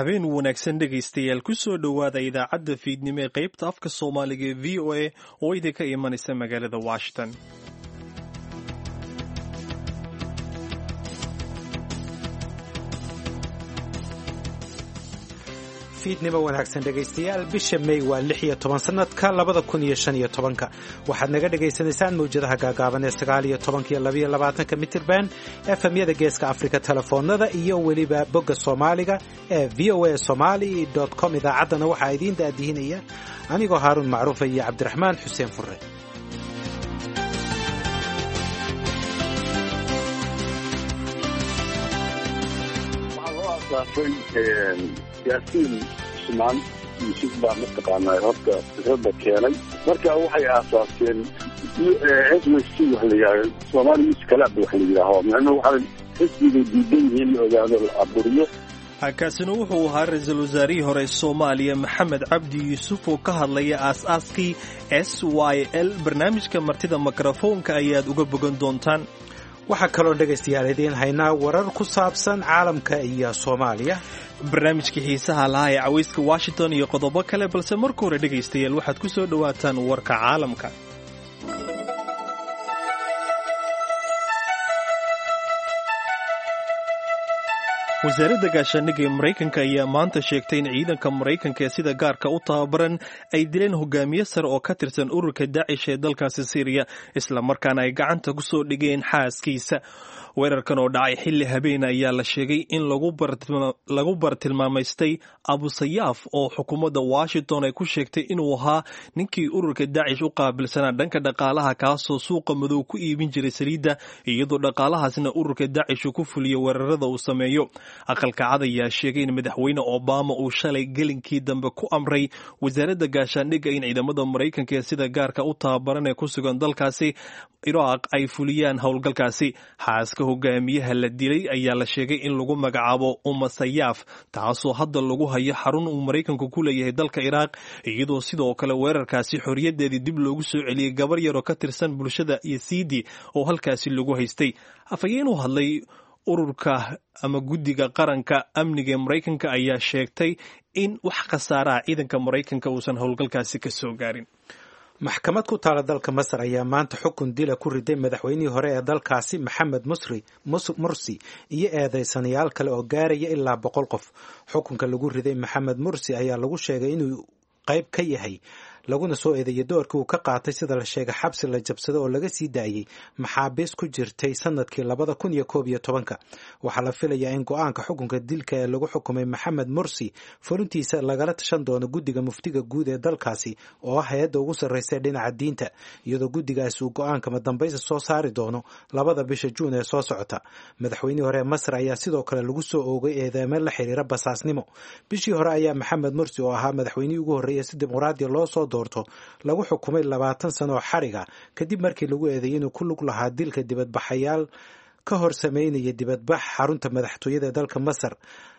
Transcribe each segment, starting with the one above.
habeen wanaagsan dhegaystayaal ku soo dhowaada idaacadda fiidnimo ee qaybta afka soomaaliga ee v o a oo idinka imanaysa magaalada washington. fiidnimo wanaagsan dhegaystayaal bisha May waa 16 sanadka 2015 waxaad naga dhageysanaysaan mawjadaha gaagaaban ee 19 iyo 22 mitirban FM-yada Geeska Afrika telefoonada iyo waliba bogga Soomaaliga ee voasomali.com. idaacadana waxaa idin daadihinaya anigoo Haarun Macruuf iyo Cabdiraxmaan Xuseen Furre. yaasiin Usmaan Yusuf baa mataqaanaa horta fikrada keenay marka waxay aasaaseen SWC wax la yiraahdo Soomaali Youth Club wax la yiraahdo macnaheedu waxa xisbiga diidan yihiin ogaado aburiyo. Kaasina wuxuu ahaa ra'iisul wasaarihii hore Soomaaliya Maxamed Cabdi Yuusuf oo ka hadlaya aasaaskii SYL. barnaamijka martida mikrofoonka ayaad uga bogan doontaan. waxaa kaloo dhegaystayaal idiin haynaa warar ku saabsan caalamka iyo Soomaaliya, barnaamijkii xiisaha lahaa ee cawayska Washington iyo qodobo kale, balse marka hore dhegaystayaal waxaad ku soo dhawaataan warka caalamka. wasaaradda gaashaandhigga ee Maraykanka ayaa maanta sheegtay in ciidanka Maraykanka ee sida gaarka u tababaran ay dileen hogaamiye sare oo ka tirsan ururka Daesh ee dalkaasi Syria, isla markaana ay gacanta ku soo dhigeen xaaskiisa. weerarkan oo dhacay xilli habeen ayaa la sheegay in lagu bartilmaamaystay Abu Sayyaf oo xukuumadda Washington ay ku sheegtay inuu ahaa ninkii ururka Daesh u qaabilsanaa dhanka dhaqaalaha, kaasoo suuqa madow ku iibin jiray saliidda, iyadoo dhaqaalahaasna ururka Daesh uu ku fuliyo weerarada uu sameeyo. aqalka cad ayaa sheegay in madaxweyne Obama uu shalay gelinkii dambe ku amray wasaaradda gaashaandhigga in ciidamada Maraykanka ee sida gaarka u tababaran ee ku sugan dalkaasi Iraq ay fuliyaan howlgalkaasi. xaaska hogaamiyaha la dilay ayaa la sheegay in lagu magacaabo Sayyaf, taasoo hadda lagu hayo xarun uu Maraykanku ku leeyahay dalka Iraq, iyadoo sidoo kale weerarkaasi xorriyadeedii dib loogu soo celiyey gabar yar oo ka tirsan bulshada Yazidi oo halkaasi lagu haystay. afhayeen u hadlay ururka ama guddiga qaranka amniga ee Maraykanka ayaa sheegtay in wax khasaaraha ciidanka Maraykanka uusan howlgalkaasi ka soo gaarin. maxkamad ku taala dalka Masar ayaa maanta xukun dila ku riday madaxweynihii hore ee dalkaasi Maxamed Mursi iyo eedeysanayaal kale oo gaaraya ilaa 100 qof. xukunka lagu riday Maxamed Mursi ayaa lagu sheegay inuu qayb ka yahay laguna soo eedeeyay doorkii uu ka qaatay sida la sheegay xabsi la jabsado oo laga sii daayay maxaabiis ku jirtay sanadkii 2011. waxaa la filayaa in go'aanka xukunka dilka ee lagu xukumay Maxamed Mursi fulintiisa lagala tashan doono guddiga muftiga guud ee dalkaasi oo ah hay'adda ugu sarreysa dhinaca diinta, iyadoo guddigaasi uu go'aanka madambaysa soo saari doono 2 bisha Juun ee soo socota. madaxweynihii hore ee Masar ayaa sidoo kale lagu soo oogay eedeymo la xiriira basaasnimo. bishii hore ayaa Maxamed Mursi oo ahaa madaxweynihii ugu horreeyay si dimuqraadi loo soo doorto lagu xukumay 20 sano oo xariga kadib markii lagu eedeeyay inuu ku lug lahaa dilka dibadbaxayaal ka hor sameynaya dibadbax xarunta madaxtooyada ee dalka Masar.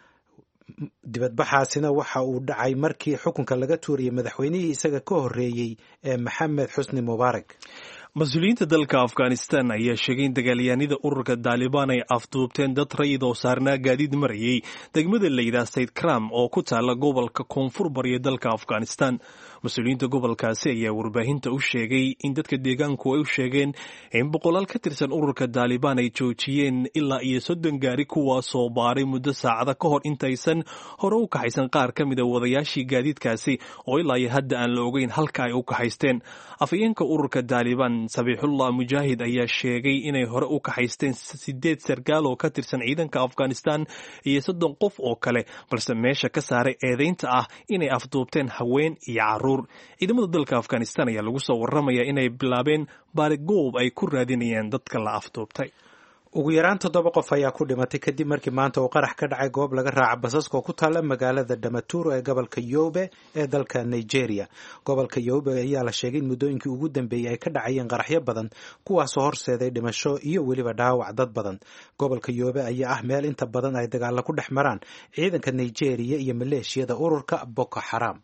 dibadbaxaasina waxa uu dhacay markii xukunka laga tuuriyay madaxweynihii isaga ka horreeyay ee Maxamed Xusni Mubaarak. mas-uuliyiinta dalka Afghanistan ayaa sheegay in dagaalyahanada ururka Taliban ay afduubteen dad rayid oo saarnaa gaadiid marayay degmada la yiraahdo Sayd Kram oo ku taala gobolka koonfur bari dalka Afghanistan. mas-uuliyiinta gobolkaasi ayaa warbaahinta u sheegay in dadka deegaanku ay u sheegeen in boqolaal ka tirsan ururka Taliban ay joojiyeen ilaa iyo 30 gaari kuwaasoo baaray muddo saacada ka hor intaysan hore u kaxaysan qaar ka mid ah wadayaashii gaadiidkaasi oo ilaa iyo hadda aan la ogeyn halka ay u kaxaysteen. afhayeenka ururka Taliban Sabihullah Mujahid ayaa sheegay inay hore u kaxaysteen 8 sarkaal oo ka tirsan ciidanka Afghanistan iyo 30 qof oo kale, balse meesha ka saaray eedeynta ah inay afduubteen haween iyo carruur. ciidamada dalka Afghanistan ayaa lagu soo warramayaa inay bilaabeen baarigoob ay ku raadinayaan dadka la afduubtay. ugu yaraan 7 qof ayaa ku dhimatay kadib markii maanta uu qarax ka dhacay goob laga raaca basaska oo ku taala magaalada Damaturu ee gobolka Yobe ee dalka Nigeria. gobolka Yobe ayaa la sheegay in muddooyinkii ugu dambeeyay ay ka dhacayeen qaraxyo badan kuwaasoo horseeday dhimasho iyo weliba dhaawac dad badan. gobolka Yobe ayaa ah meel inta badan ay dagaal ku dhex maraan ciidanka Nigeria iyo maleeshiyada ururka Boko Haram.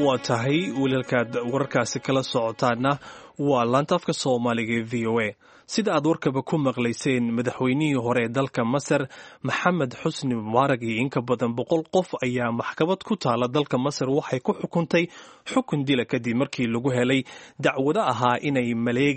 waa tahay wiilalkaad wararkaasi kala socotaana waa laanta afka soomaaliga ee v o a sida aad warkaba ku maqlayseen madaxweynihii hore ee dalka masar maxamed xusni mubaarak iyo inka badan 100 qof ayaa maxkamad ku taala dalka masar waxay ku xukuntay xukun dila kadib markii lagu helay dacwado ahaa inay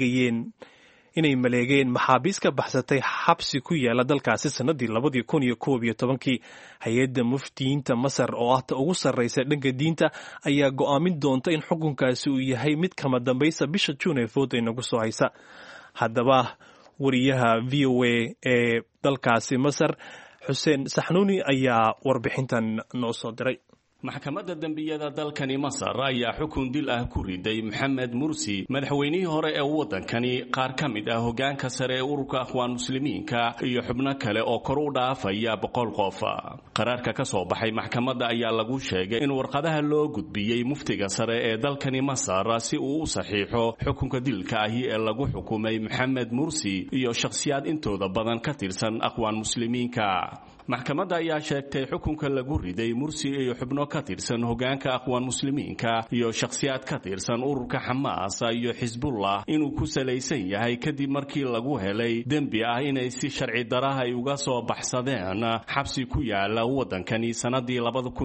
maleegeen maxaabiis ka baxsatay xabsi ku yaala dalkaasi sanadii 2011 hay-adda muftiyiinta masar oo ah ta ugu sarreysa dhanka diinta ayaa go'aamin doonta in xukunkaasi uu yahay mid kama dambaysa bisha Juun ee fooda inagu soo haysa haddaba wariyaha v o a ee dalkaasi masar xuseen saxnuuni ayaa warbixintan noo soo diray maxkamadda dambiyada dalkani Masar ayaa xukun dil ah ku riday Maxamed Mursi madaxweynihii hore ee wadankani qaar ka mid ah hoggaanka sare ee ururka Akhwaan Muslimiinka iyo xubno kale oo kor u dhaafaya 100 qof qaraarka ka soo baxay maxkamadda ayaa lagu sheegay in warqadaha loo gudbiyay muftiga sare ee dalkani Masar si uu u saxiixo xukunka dilka ah ee lagu xukumay Maxamed Mursi iyo shakhsiyaad intooda badan ka tirsan Akhwaan Muslimiinka maxkamadda ayaa sheegtay xukunka lagu riday Mursi iyo xubno ka tirsan hoggaanka Akhwaan Muslimiinka iyo shakhsiyaad ka tirsan ururka Xamaas iyo Xisbullah inuu ku salaysan yahay kadib markii lagu helay dambi ah inay si sharci darah ay uga soo baxsadeen xabsi ku yaala wadankani sanadii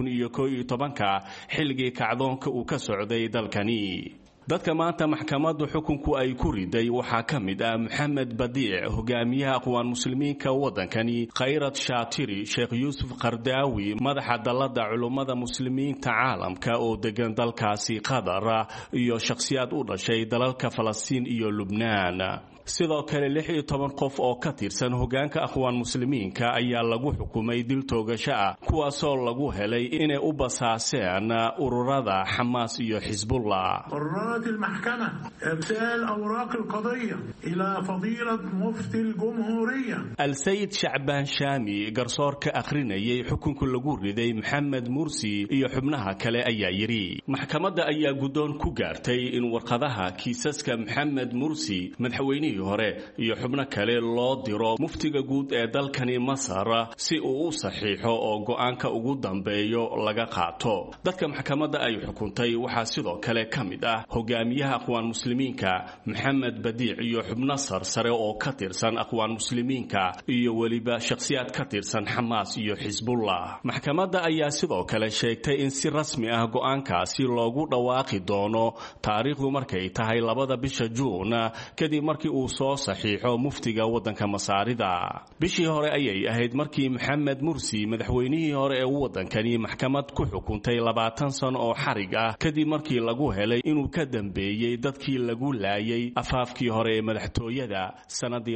2011 xilligii kacdoonka uu ka socday dalkani dadka maanta maxkamaddu xukunku ay ku riday waxaa ka mid ah Maxamed Badiic hogaamiyaha Akhwaan Muslimiinka wadankani Khayrat Shaatiri Sheekh Yuusuf Qardaawi madaxa dalladda culimada muslimiinta caalamka oo degan dalkaasi Qatar iyo shakhsiyaad u dhashay dalalka Falastiin iyo Lubnaan sidoo kale 16 qof oo ka tirsan hoggaanka Akhwaan Muslimiinka ayaa lagu xukumay dil toogasho ah kuwaasoo lagu helay inay u basaaseen ururada Xamaas iyo Xisbullah قررت المحكمة إرسال أوراق القضية إلى فضيلة مفتي الجمهورية السيد شعبان شامي قرصور كأخريني حكم كل جوردي محمد مرسي يحبنها كلا أييري محكمة أيا جدون كوجارتي إن ورقدها كيسسك محمد مرسي من حويني هره يحبنا كلا الله درا مفتي جود أدل كني مصر سي أو صحيح أو جوانك وجود دمبيو لقى قاطو ذلك محكمة أي حكمتي وحاسدو كلا كمدا hogaamiyaha Akhwaan Muslimiinka Maxamed Badiic iyo xubno sare oo ka tirsan Akhwaan Muslimiinka iyo waliba shakhsiyaad ka tirsan Xamaas iyo Xisbullah maxkamadda ayaa sidoo kale sheegtay in si rasmi ah go'aankaasi loogu dhawaaqi doono taariikhdu markay tahay 2 bisha Juun kadib markii uu soo saxiixo muftiga wadanka Masaarida bishii hore ayay ahayd markii Maxamed Mursi madaxweynihii hore ee wadankani maxkamad ku xukuntay 20 sano oo xarig ah kadib markii lagu helay inuu ka dambeeyay dadkii lagu laayay afaafkii hore ee madaxtooyada sanadii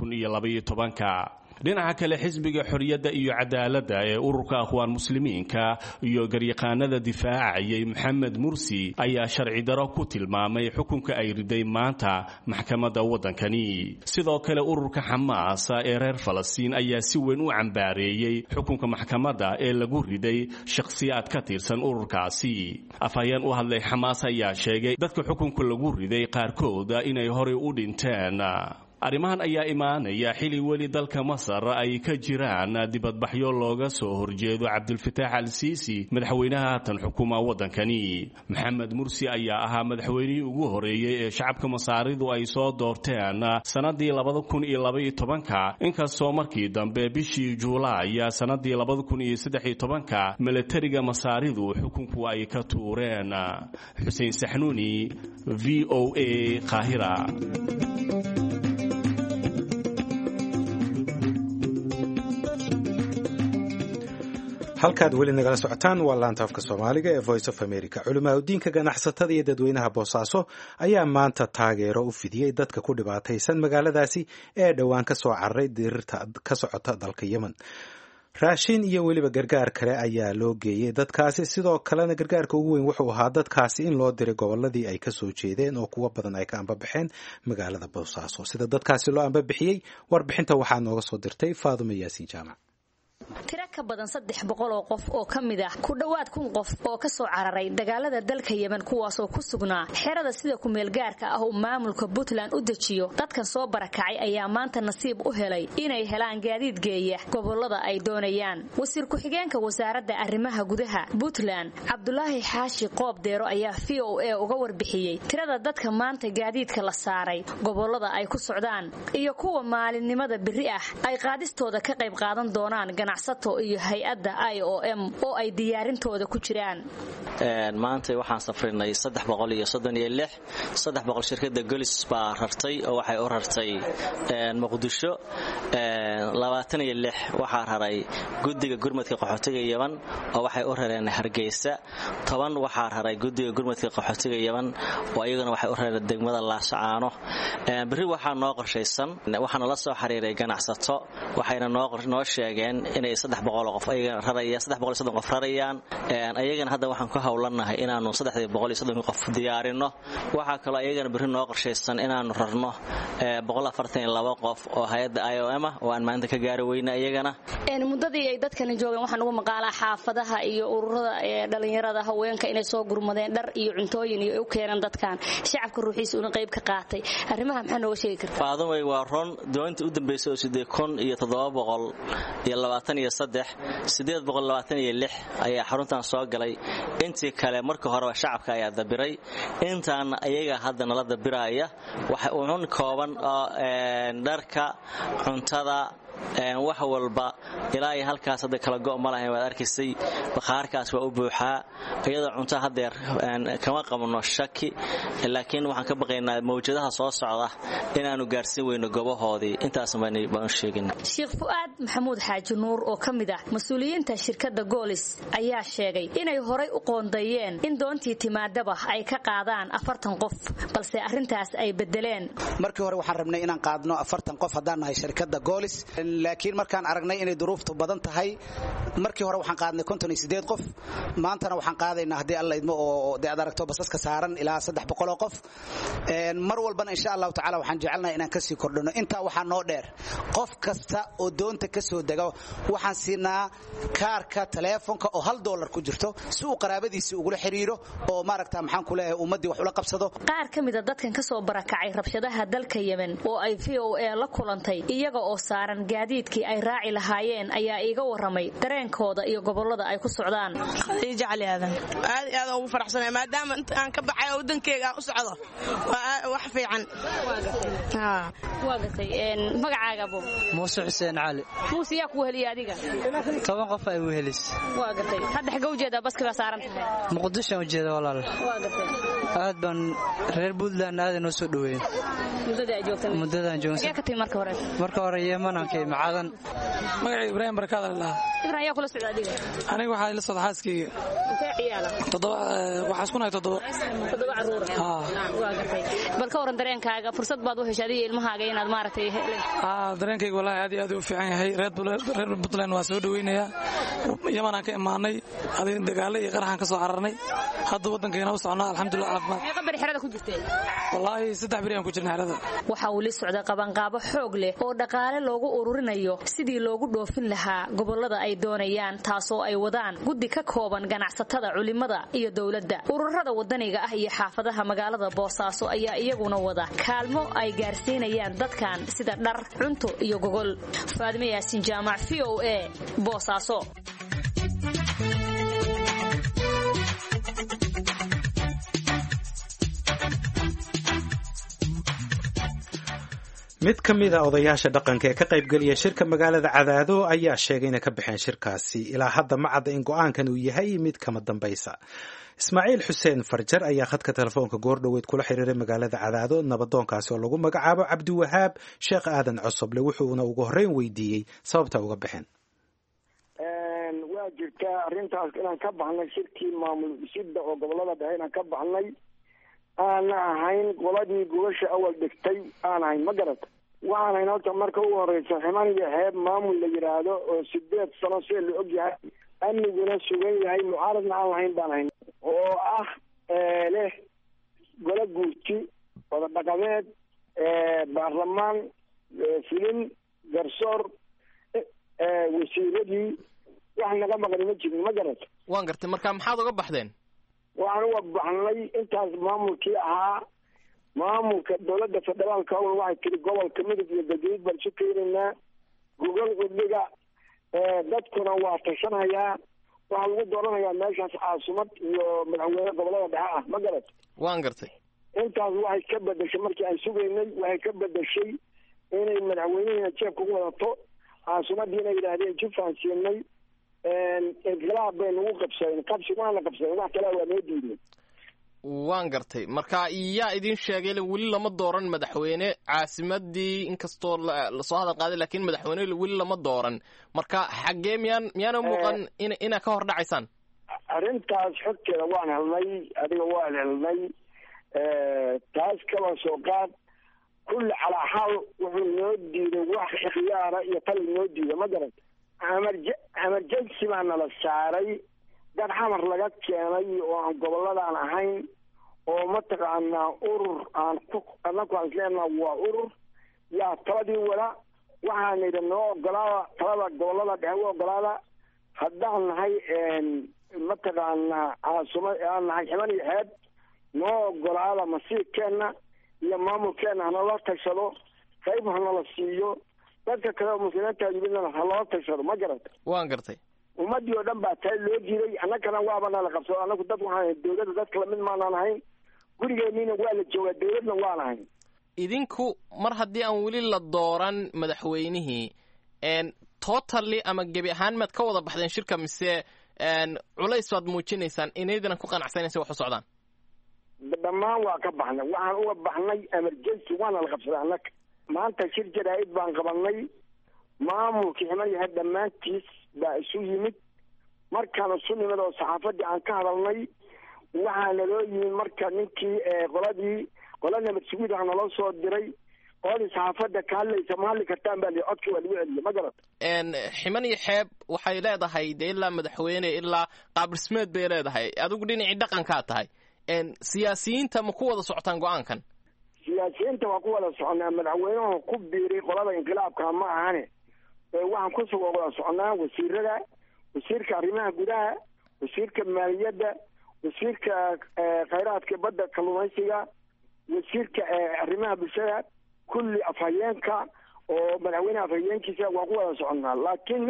2012 dhinaca kale xisbiga xorriyadda iyo cadaaladda ee ururka Akhwaan Muslimiinka iyo garyaqaanada difaacayay Maxamed Mursi ayaa sharci daro ku tilmaamay xukunka ay riday maanta maxkamadda wadankani sidoo kale ururka Xamaas ee reer Falastiin ayaa si weyn u cambaareeyay xukunka maxkamadda ee lagu riday shakhsiyaad ka tirsan ururkaasi afhayeen u hadlay Xamaas ayaa sheegay dadka xukunka lagu riday qaarkood inay hore u dhinteen arrimahan ayaa imaanaya xili wali dalka Masar ay ka jiraan dibadbaxyo looga soo horjeedo Cabdulfataax al-Siisi madaxweynaha tan xukuma wadankani Maxamed Mursi ayaa ahaa madaxweynihii ugu horeeyay ee shacabka Masaaridu ay soo doorteen sanadii 2012 inkastoo markii dambe bishii Juulaay sanadii 2013 militariga Masaaridu xukunku ay ka tuureen Xuseen Saxnuuni VOA Qaahira halkaad weli nagala socotaan waa laanta afka Soomaaliga ee Voice of America culimada ganacsatada iyo dadweynaha Boosaaso ayaa maanta taageero u fidiyay dadka ku dhibaataysan magaaladaasi ee dhawaan ka soo cararay dirirta ka socota dalka Yemen raashin iyo weliba gargaar kale ayaa loo geeyay dadkaasi sidoo kalena gargaarka ugu weyn wuxuu ahaa dadkaasi in loo diray goboladii ay ka soo jeedeen oo kuwa badan ay ka anbabaxeen magaalada Boosaaso sida dadkaasi loo anbabixiyay warbixinta waxaa nooga soo dirtay Faadumo Yaasiin Jaamac ka badan 300 oo qof oo kamid ah ku dhawaad 1,000 qof oo ka soo cararay dagaalada dalka Yemen kuwaas oo ku sugnaa xerada sida ku meel gaarka ah oo maamulka Puntland u dejiyo dadkan soo barakacay ayaa maanta nasiib u helay inay helaan gaadiid geeya gobolada ay doonayaan wasiir ku xigeenka wasaaradda arrimaha gudaha Puntland Cabdulaahi Xaashi Qoobdeero ayaa VOA uga warbixiyay tirada dadka maanta gaadiidka la saaray gobolada ay ku socdaan iyo kuwa maalinimada biri ah ay qaadistooda ka qayb qaadan doonaan ganacsato iyo hay'adda IOM oo ay diyaarintooda ku jiraan maanta waxaan safrinay 336 shirkadda Golis baa rartay oo waxay u rartay Muqdisho 26 waxaa raray guddiga gurmadka qaxootiga Yemen oo waxay u rareen Hargeysa 10 waxaa raray guddiga gurmadka qaxootiga Yemen oo iyaguna waxay u rareen degmada Laascaano bari waxaa noo qorshaysan waxaana la soo xiriiray ganacsato waxayna noo sheegeen inay 300 qof ayaga raraya 330 qof rarayaan ayagana hadda waxaan ku hawlanahay inaanu 330 qof diyaarino waxa kale ayagana bari noo qorshaysan inaanu rarno 142 qof oo hay'adda IOM oo aan maanta ka gaari weyna ayagana muddadii ay dadkan joogeen waxaan ugu maqaalaa xaafadaha iyo ururada dhalinyarada haweenka inay soo gurmadeen dhar iyo cuntooyin iyo u keenan dadkan shacabka ruuxiisa una qayb ka qaatay arrimaha maxaa nooga sheegi kartaa faadumay waa ron doonta u dambeysay oo 823 ayaa xaruntan soo galay intii kale markii hore shacabka ayaa dabiray intaan ayaga hadda nala dabiraya waxa uu kooban dharka cuntada wax walba ilaa ay halkaas hadda kala go'o malahay waad arkaysay bakhaarkaas waa u buuxaa iyadoo cunto hadeer kama qabno shaki laakiin waxaan ka baqaynaa mawjadaha soo socda inaanu gaarsiin weyno gobahoodii intaas baan sheegin Sheekh Fuad Maxamuud Xaaji Nuur oo kamid ah mas'uuliyiinta shirkadda Golis ayaa sheegay inay horay u qoondayeen in doontii timaadaba ay ka qaadaan 40 qof balse arintaas ay bedeleen markii hore waxaan rabnay inaan qaadno 40 qof hadaan nahay shirkadda Golis laakiin markaan aragnay inay duruuftu badan tahay markii hore waxaan qaadnay 58 qof maantana waxaan qaadaynaa hadii alla idmo oo aad aragto basaska saaran ilaa 300 qof mar walbana insha Allah taala waxaan jecelnahay inaan ka sii kordhino inta waxa noo dheer qof kasta oo doonta ka soo dago waxaan siinaa kaarka telefoonka oo $1 ku jirto si uu qaraabadiisa ugu xiriiro oo maaragta maxaan ku leeyahay ummadii wax ula qabsado qaar kamid ah dadkan ka soo barakacay rabshadaha dalka Yemen oo ay VOA la kulantay iyaga oo saaran gaadiidkii ay raaci lahaayeen ayaa iiga waramay dareenkooda iyo gobolada ay ku socdaan jacleedan aad ugu faraxsanahay maadaama aan ka baxay wadankeyga aan u socdo wax fiican waa gatay magacaaga buu Muuse Xuseen Cali Muuse yaa ku heliya adiga 10 qof ay u helis waa gatay hadda xaga u jeeda baska saaran tahay Muqdisho u jeeda walaal waa gatay aad ban reer Puntland aad inoo soo dhaweeyay muddada joogtay yaa ka timid marka hore Yemen aan ka imaadan magaciisa Ibrahim Barkaad Allah Ibrahim yaa kula socda adiga aniga waxa la socda xaaskeyga intee ciyaala waxa isku nahay 7 caruur waa gatay bal ka waran dareenkaaga fursad baad u heshay ilmahaaga inaad maaragtay dareenkayga wallahi aad u fiican yahay reer Puntland waa soo dhaweynaya Yemen aan ka imaanay adii dagaal iyo qaraxan ka soo cararnay hadda wadankeena u soconaa alxamdulillah caafimaad ee qabar xirada ku jirtay wallahi 3 bari aan ku jirnaa xirada waxa uu la socday qabanqaabo xoog leh oo dhaqaale loogu ururinayo sidii loogu dhoofin lahaa gobolada ay doonayaan taasoo ay wadaan guddi ka kooban ganacsatada culimada iyo dawladda ururada wadaniga ah iyo xaafadaha magaalada Boosaaso ayaa iyaguna wada kaalmo ay gaarsiinayaan dadkan sida dhar cunto iyo gogol Faadime Yaasin Jaamac VOA Boosaaso mid ka mid ah odayaasha dhaqanka ee ka qaybgeliya shirka magaalada Cadaado ayaa sheegay inay ka baxeen shirkaasi ilaa hadda ma cadda in go'aankan uu yahay mid kama dambaysa Ismaaciil Xuseen Farjar ayaa khadka telefoonka goordhaweyd kula xiriiray magaalada Cadaado nabadoonkaasi oo lagu magacaabo Cabdi Wahaab Sheekh Aadan Cosoble wuxuuna ugu horreyn weydiiyey sababta uga baxeen waa jirtaa arrintaas inaan ka baxnay shirkii maamul dhisidda oo gobolada dhexe inaan ka baxnay aan ahayn qoladii gubasha awal dhigtay aan ahayn ma garata waxaan hayn horta marka ugu horeysa ximaniga heeb maamul la yidhaahdo oo 8 sano see la og yahay amniguna sugan yahay mucaaradna aan lahayn baan hayn oo ah leh golo guurti wada dhaqameed baarlamaan filin garsoor wasiiradii wax naga maqni ma jirin ma garata waan gartay marka maxaad uga baxdeen waxaan uga baxnay intaas maamulkii ahaa maamulka dowladda federaalka awal waxay tiri gobolka midug iyo galgaduud baan isu keenaynaa gogol udhiga dadkuna waa tashanayaa waxaa lagu dooranayaa meeshaas caasimad iyo madaxweyne gobolada dhexe ah ma garat waan gartay intaas waxay ka bedeshay markii aan sugaynay waxay ka bedeshay inay madaxweynihiina jeebka ugu wadato caasimadiina yidhaahdeen jufaan siinay inqilaab bay nagu qabsadeen qabsi waana qabsadeen wax kale waa noo diideen waan gartay marka yaa idin sheegay weli lama dooran madaxweyne caasimadii inkastoo lasoo hadal qaaday laakiin madaxweyne weli lama dooran marka xaggee miyaana muuqan inaa ka hor dhacaysaan arrintaas xogteeda waan helnay adiga waan helnay taas kaba soo qaad kulli calaa xaal wuxuu noo diiday wax ikhyaara iyo tal noo diiday ma garan emergency baa nala saaray dad xamar laga keenay oo aan goboladaan ahayn oo mataqaanaa urur anaku aan isleenaha waa urur yaa taladii wada waxaana idhi noo ogolaada talada gobolada dhexe u ogolaada haddaan nahay mataqaanaa caasuma aan nahay ximan iyo xeeb noo ogolaada masiirkeenna iyo maamulkeenna hanala tashado qayb hanala siiyo dadka kale oo muslimiinta yimidna halala tashado ma garata waan gartay ummadii oo dhan baa taa loo diiday annagana waaba nala qabsado annagu dad waxaan dawladda dad kala mid maanaan ahayn gurigeeniina waa la joogaa dawladna waan ahayn idinku mar haddii aan weli la dooran madaxweynihii totally ama gebi ahaan maad ka wada baxdeen shirka mise culays baad muujinaysaan inaydana ku qanacsanaysa wax u socdaan dhammaan waa ka baxnay waxaan uga baxnay emergency waana la qabsaday annaga maanta shir jaraa'id baan qabanay maamulkii ximan yahay dhammaantiis baa isu yimid markaan isu nimid oo saxaafadii aan ka hadalnay waxaana loo yimid marka ninkii qola nabad sugid ah naloo soo diray qoladii saxaafadda ka hadlaysa ma hadli kartaan baa li codkii waa lagu celiyay ma garat ximan iyo xeeb waxay leedahay dee ilaa madaxweyne ilaa qaabdhismeed bay leedahay adigu dhinacii dhaqankaa tahay siyaasiyiinta ma ku wada socotaan go-aankan siyaasiyiinta waa ku wada soconaa madaxweynuhu ku biiray qolada inqilaabka ma ahane waxaan ku soo wada soconaa wasiirada wasiirka arrimaha gudaha wasiirka maaliyadda wasiirka khayraadka badda kalluumaysiga wasiirka arrimaha bulshada kulli afhayeenka oo madaxweynaha afhayeenkiisa waa ku wada soconaa laakiin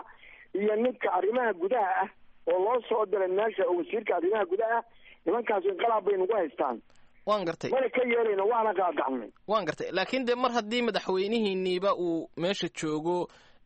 ninka arrimaha gudaha ah oo loo soo diray meesha oo wasiirka arrimaha gudaha nimankaas inqilaab bay nagu haystaan waan gartay mana ka yeelayno waana qaadacnay waan gartay laakiin dee mar haddii madaxweynihiiniiba uu meesha joogo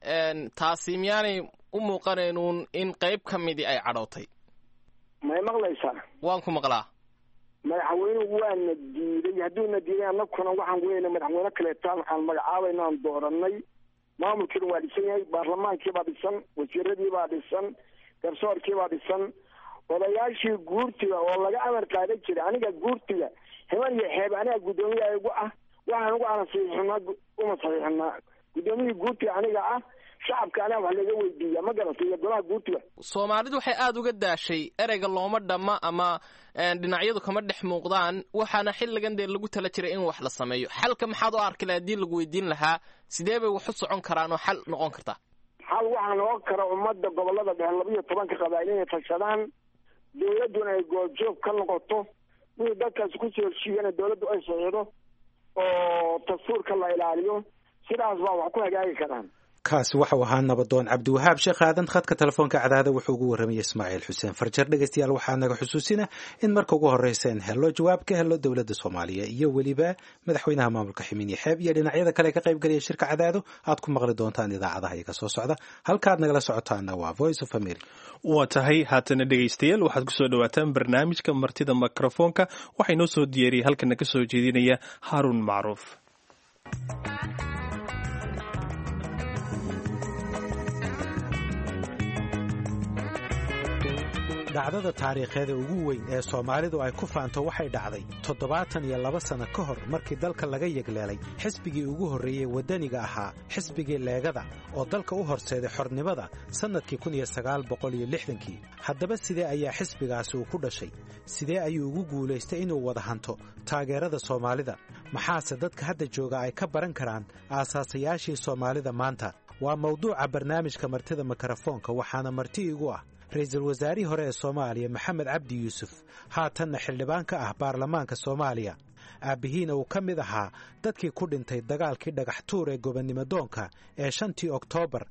taasi miyaanay u muuqanaynuun in qayb ka midii ay cadhootay may maqlaysaa waan ku maqlaa madaxweynuhu waana diiday hadduuna diiday annaguna waxaan weyna madaxweyne kaleetaan aan magacaabayno aan dooranay maamulkiina waa dhisan yahay baarlamaankii baa dhisan wasiiradii baa dhisan garsoorkii baa dhisan odayaashii guurtiga oo laga amar qaadan jiray aniga guurtiga ximan iyo xeeb aniga guddoomiyaha igu ah waxaan ugu ana saxiixinaa uma saxiixinaa guddoomiyihii guurtiga aniga ah shacabka aniga wax laga weydiiya ma garatay iyo golaha guurtiga soomaalidu waxay aada uga daashay ereyga looma dhamma ama dhinacyadu kama dhex muuqdaan waxaana xilligan dee lagu tala jiray in wax la sameeyo xalka maxaad u arki laha haddii lagu weydiin lahaa sidee bay wax u socon karaan oo xal noqon kartaa xal waxaa noqon kara ummadda gobolada dhexe 12 qabaa'il inay tashadaan dawladduna ay goobjoog ka noqoto wixii dadkaasi kusoo heshiiyana dawladdu ay saxiixdo oo dastuurka la ilaaliyo sidaas baa wax ku hagaagi karaan kaasi waxau ahaa nabadoon cabdiwahaab sheekh aadan khadka telefoonka cadaada wuxuu ugu warramayay ismaaciil xuseen farjar dhegaystayaal waxaa naga xusuusina in marka ugu horreysa in hello jawaab ka helo dowladda soomaaliya iyo weliba madaxweynaha maamulka ximin iyo xeeb iyo dhinacyada kale ka qayb galaya shirka cadaado aad ku maqli doontaan idaacadaha iyaga soo socda halkaad nagala socotaana waa voice of america waa tahay haatana dhegaystayaal waxaad ku soo dhawaataan barnaamijka martida mikrofoonka waxaa inoo soo diyaariyay halkana ka soo jeedinaya haaruun macruuf dhacdada taariikheeda ugu weyn ee soomaalidu ay ku faanto waxay dhacday 72 sano ka hor markii dalka laga yegleelay xisbigii ugu horreeyey waddaniga ahaa xisbigii leegada oo dalka u horseeday xornimada sannadkii 1960kii haddaba sidee ayaa xisbigaasi uu ku dhashay sidee ayuu ugu guulaystay inuu wada hanto taageerada soomaalida maxaase dadka hadda jooga ay ka baran karaan aasaasayaashii soomaalida maanta waa mawduuca barnaamijka martida mikrofoonka waxaana marti igu ah ra'iisul wasaarihii hore ee Soomaaliya Maxamed Cabdi Yuusuf haatanna xildhibaan ka ah baarlamaanka Soomaaliya aabihiina uu ka mid ahaa dadkii ku dhintay dagaalkii dhagax tuur ee gobonnimo doonka ee 5 Oktoobar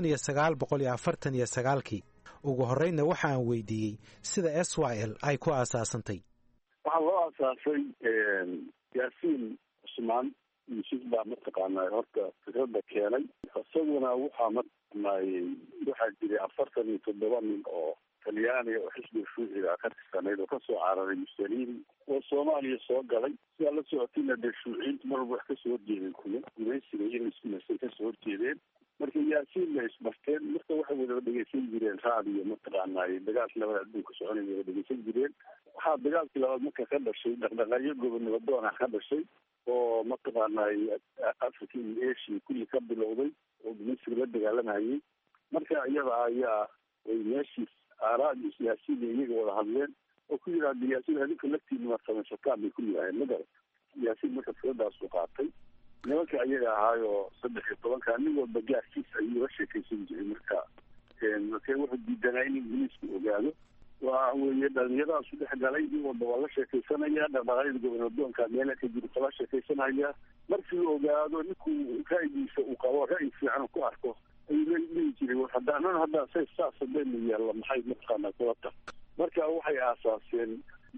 1949 ugu horreynna waxaan weydiiyey sida SYL ay ku aasaasantay. waxaa loo aasaasay yaasiin cusmaan yuusuf baa mataqaanaa horta fikradda keenay isaguna waxaa jiray 47 nin oo talyaaniga oo xisbiga shuuciga ka tirsanayd oo kasoo cararay musaliin oo Soomaaliya soo galay sidaa la socotina dee shuuciyiintu mar walba wax kasoo horjeedeen gumaysiga iyo ismaasay kasoo horjeedeen marka yaasiin la isbarteen marka waxay wada dhegeysan jireen raadiyo mataqaanaa dagaalkii labada adduunka soconaya wada dhegeysan jireen waxaa dagaalkii labaad marka ka dhashay dhaqdhaqaaqyo gobonnimo doon ah ka dhashay oo mataqaanaa Africa iyo Asia kulli ka bilowday oo gumaysiga la dagaalamayay marka iyada ayaa ay meeshii aaraadii siyaasiyiinta iyaga wada hadleen oo ku yidhahdeen yaasiin adinka laftiina ma samaysataan bay ku yidhahdeen magarat yaasiin marka fikradaas u qaatay nimanka ayaga ahaayoo 13 nin walba gaarkiis ayuu la sheekaysan jiray marka wuxuu diidanaa in ingiriisku ogaado waa weeye dhalinyaradaas dhex galay nin walba waa la sheekaysanaya dhaqdhaqaaqyada gobonadooonka meela ka jiro kala sheekaysanaya markii uu ogaado ninkuu ra'yigiisa uu qabo ra'yi fiican ku arko ayuu leeyi jiray haddaan say saas hadaynu yeelno maxay mataqaanaa kulata marka waxay aasaaseen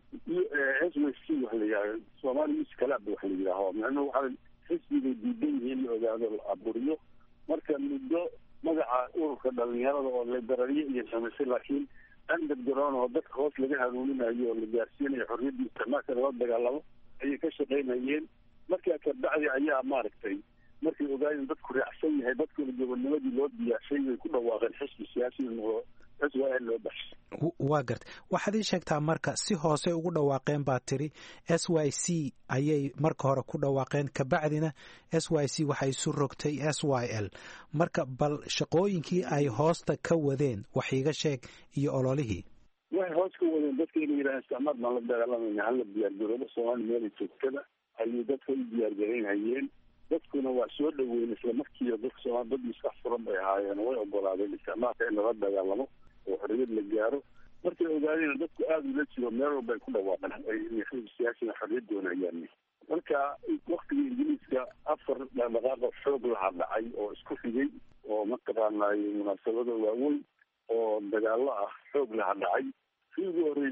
SYC wax la yidhahdo Somali Youth Club wax la yidhaaho macnuhu waxaa xisbigay diidan yihiin la ogaado la aburiyo marka muddo magaca ururka dhalinyarada oo la darariyo iyo samaysay laakiin underground oo dadka hoos laga hanuuninayo oo la gaarsiinayo xorriyadda isticmaalka loo dagaalamo ayay ka shaqaynayeen markaa kabacdi ayaa maaragtay markay ogaayeen dadku raacsan yahay dadkuna gobonnimadii loo diyaashay way ku dhawaaqeen xisbi siyaasi oo SYL loo baxshay waa gartay waxaad ii sheegtaa marka si hoose ugu dhawaaqeen baa tiri SYC ayay marka hore ku dhawaaqeen kabacdina SYC waxay isu rogtay SYL marka bal shaqooyinkii ay hoosta ka wadeen wax iiga sheeg iyo ololihii waxay hoos ka wadeen dadka inay yidhahdeen isticmaal baan la dagaalamayna hala diyaargaroobo Soomaali meelay joogtada ayay dadka u diyaargaraynayeen dadkuna waa soo dhaweyn isla markiiba dadka Soomaali dad iska furan bay ahaayeen way ogolaadeen isticmaalka in la dagaalamo oo xorriyad la gaaro markay ogaadeen dadku aad ula jiro meel walba ay ku dhawaaqeen ay xisbi siyaasiga xorriyad doonayaan marka waqtigii ingiriiska 4 dhaqdhaqaaq xoog la dhacay oo isku xigay oo mataqaanaa munaasabado waaweyn oo dagaallo ah xoog la dhacay fiigu horey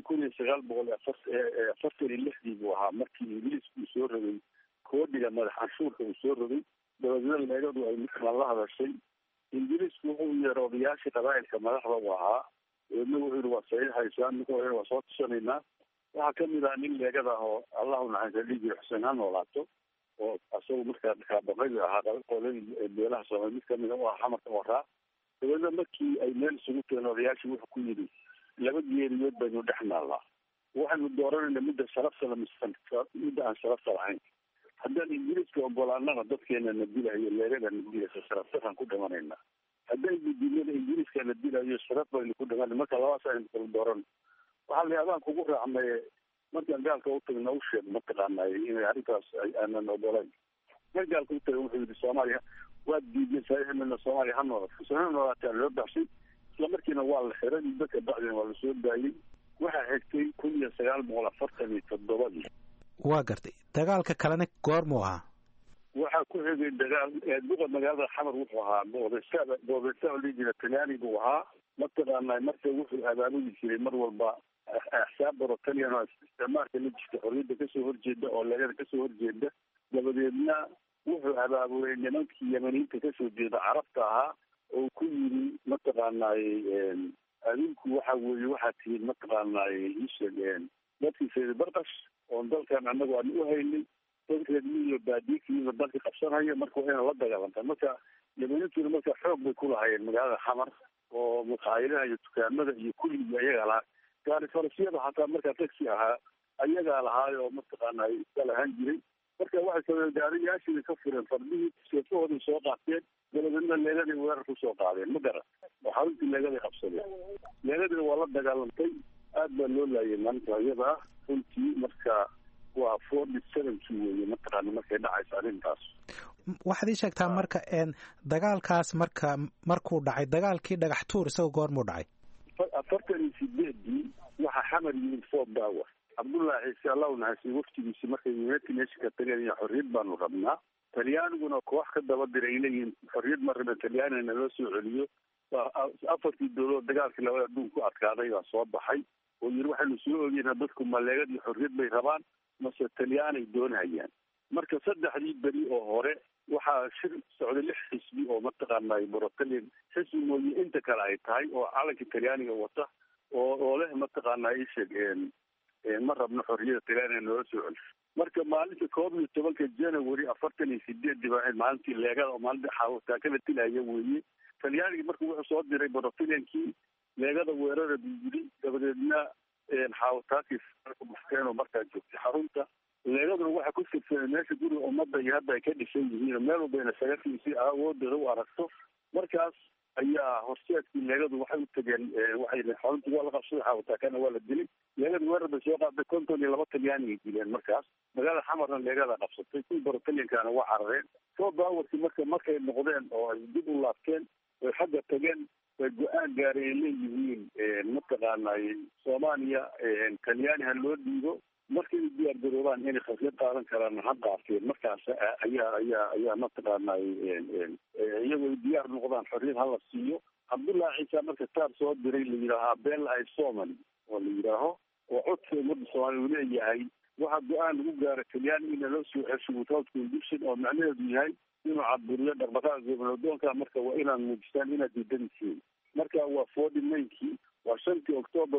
1946 buu ahaa markii ingiriisku soo rogay koodhiga madax canshuurka uu soo rogay dabadeedna leegadu ay markaa la hadashay ingiriisku wuxuu yeeray odayaashii qabaa'ilka madaxda u ahaa eedna wuxuu yidhi waa saxiixaysaan ninka waa soo tushanaynaa waxaa ka mid ah nin leegada ah oo allahu naxariista dhihi jiray xuseen ha noolaato oo asagu markaa kaabaqadi ahaa qoladii beelaha Soomaali mid kamid ah oo xamarka waraa dabadeedna markii ay meel isugu keeneen odayaashii wuxuu ku yidhi laba geeriyood baynu dhex naallaa waxaynu dooranayna midda sharafta la midda aan sharafta lahayn haddaan ingiriiska ogolaanana dadkeena na dilayo leegada na dilayso sharaftaraan ku dhimanayna haddaan guddiimada ingiriiska na dilayo sharaf baynu ku dhimanay marka labaas aynu kala dooran waxaa la adaan kugu raacmay markaan gaalka u tagna u sheeg mataqaanaa inay arrintaas aanan ogolayn mar gaalka u tagay wuxuu yidhi Soomaaliya waa diiday saxiixina Soomaaliya ha noolaataa loo baxshay isla markiina waa la xiray dadka bacdina waa la soo daayay waxaa xigtay 1947 waa gartay dagaalka kalena goormuu ahaa waxaa ku xigay dagaal duqa magaalada xamar wuxuu ahaa boobeysta liijina talyaani buu ahaa mataqaanaa marka wuxuu abaabuli jiray mar walba axsaab barotalyan oo isticmaalka la jirta xorriyadda kasoo horjeeda oo leegada kasoo horjeeda dabadeedna wuxuu abaabulay nimankii yamaniinta kasoo jeeda carabta ahaa oo ku yidhi mataqaanaa adinku waxa weeye waxaad tihiin mataqaanaa isheegeen dadkii sayid barqash oon dalkan annagu aan u haynay dadkeed iyo baadiikiiba dalka qabsanaya marka waa inaan la dagaalanta marka yamaniintuna marka xoog bay ku lahayeen magaalada xamar oo maqaayadaha iyo dukaamada iyo kulliga ayagaa lahaa gaari farasyada xataa markaa taxi ahaa ayagaa lahaay oo mataqaanaa iska lahaan jiray marka waxay sabeen gaariyaashii ka fureen fardihii seefahooday soo qaateen dabadeedna leegaday weerar kusoo qaadeen ma garan oo xaruntii leegaday qabsadeen leegadina waa la dagaalantay aad baa loo laayay maalinta iyada ah runtii marka waa 47 weeye mataqaana markay dhacayso arrintaas. waxaad ii sheegtaa marka dagaalkaas markuu dhacay dagaalkii dhagax tuur isagoo goormuu dhacay? 48 waxaa xamar yimid Fort Bowers. Cabdullaahi ciise allah u naxariisto waftigiisii markay United Nations tageen iyo xorriyad baanu rabnaa. Talyaaniguna koox ka daba diray leeyihiin xorriyad ma rabeen Talyaanina loo soo celiyo. afartii dowladood dagaalkii labada adduunku adkaaday baa soo baxay oo yiri waxaynu soo ogeynaa dadku maleegad iyo xorriyad bay rabaan mase Talyaanay doonayaan. marka saddexdii beri oo hore waxaa shir socday 6 xisbi oo mataqaanay Borotalin xisbi mooye inta kale ay tahay oo calanka Talyaaniga wata oo leh mataqaanay sheegeen ma rabno xorriyada Talyaaniga loo soo celiyo. marka maalinta 12 January 48 baa maalintii leegada oo maalinta xawta kala tilaya weeye. Talyaaniga markuu wuxuu soo diray Borotalinkii leegada weerarada yiri dabadeedna xawtaakii markuu markaa joogtay xarunta leegaduna waxa ku sirfay meesha guriga ummadda iyo hadda ay ka dhisay yihiin meel walba inay sagafiisi awoodooda u aragto. markaas ayaa horseedkii leegadu waxay u tageen waxay xarunta waa la qabsaday xawtaakana waa la dilay. leegadu weerarada soo qaaday 52 Talyaaniga dileen. markaas magaalada xamarna leegada qabsatay kuwii Borotalinkana waa carareen. Fort Bowers markay noqdeen oo ay dib u laabteen way xagga tageen way go-aan gaareen leeyihiin mataqaanay Soomaaliya Talyaani ha loo dhiibo markay diyaar garoobaan inay khasnad qaadan karaan ha qaateen. markaas ayaa mataqaanay iyagoo diyaar noqdaan xorriyad hala siiyo. Cabdullaahi ciise marka taar soo diray la yidhaahaa beel ay Soomaali oo la yidhaaho oo codka ummadda Soomaali uu leeyahay waxaa go-aan lagu gaaray Talyaani in loo soo cesho without condition oo macnaheedu yahay inuu caburiyo dhaqdhaqaaqa goboldoonka. marka waa inaan muujistaan inaad diidantiin. marka waa 49 waa 5 Oktoobar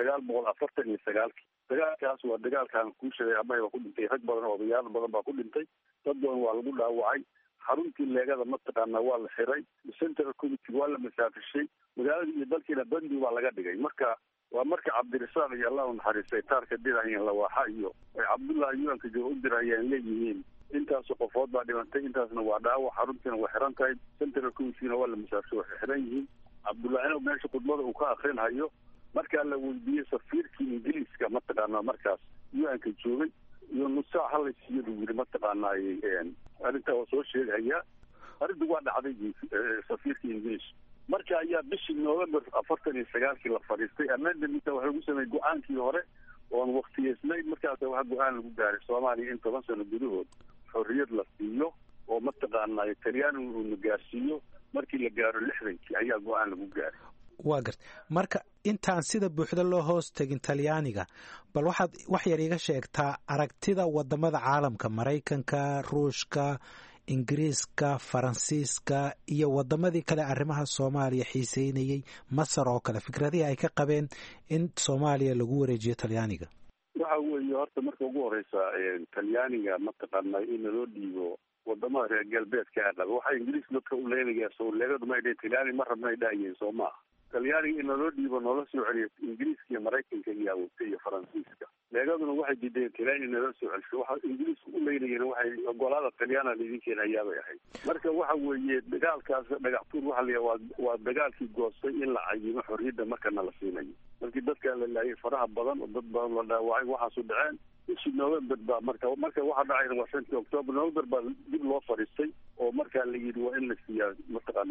1949. dagaalkaas waa dagaalkan ku sheegay ama ku dhintay rag badan oo odayaal badan baa ku dhintay. dad badan waa lagu dhaawacay. xaruntii leegada mataqaana waa la xiray. Central Committee waa la masaafishay. magaalada iyo dalkiina bandi baa laga dhigay. marka waa marka Cabdirasaaq iyo Allah u naxariistay taarka dirayeen lawaaxa iyo ay Cabdullaahi yuanka jooga u dirayeen leeyihiin intaas qofood baa dhintay intaasna waa dhaawac. xaruntiina waa xiran tahay. Central Committee waa la masaafishay waxay xiran yihiin. Cabdullaahi meesha khudbada uu ka akhrinayo marka la weydiiyay safiirkii Ingiriiska mataqaana markaas yuanka joogay iyo nusaa hal isiyadu yiri mataqaana arinta oo soo sheegaya arrintu waa dhacday safiirkii Ingiriiska. marka ayaa bishii November 49 la fariistay amendment waxa lagu sameeyay go-aankii hore oo waqtiyeysnay. markaas waxa go-aan lagu gaaray Soomaaliya in 10 sano gudahood xorriyad la siiyo oo mataqaana Talyaani uu gaarsiiyo. markii la gaaro 60 ayaa go-aan lagu gaaray. waa gartay marka intaan sida buuxda loo hoos tagin Talyaaniga bal waxaad wax yar iga sheegtaa aragtida wadamada caalamka Mareykanka, Ruushka, Ingiriiska, Faransiiska iyo wadamadii kale arrimaha Soomaaliya xiiseynayay, Masar oo kale fikradihii ay ka qabeen in Soomaaliya lagu wareejiyo Talyaaniga. waxa weeye horta marka ugu horeysa Talyaaniga mataqaanay in loo dhiibo wadamada reer galbeedka ah. waxa Ingiriis dadka u leeyahay soo leegadu ma ay Talyaani ma rabnay dhaayeen Soomaa. Talyaaniga in loo dhiibo nolol soo celiyo Ingiriiska iyo Mareykanka iyo Faransiiska. leegaduna waxay diideen Talyaani in loo soo celiyo. waxa Ingiriisku u leeyahay waxay ogolaada Talyaaniga lidinkeena ayaabay ahayd. marka waxa weeye dagaalkaas dhagax tuur waxa la waa dagaalkii goostay in la cayimo xorriyadda markana la siinayo. markii dadka la laayay faraha badan oo dad badan la dhaawacay waxaas u dhaceen bishii November baa marka waxa dhacay waa 5 Oktoobar. November baa dib loo fariistay oo marka la yiri waa in la siiyaa mataqaana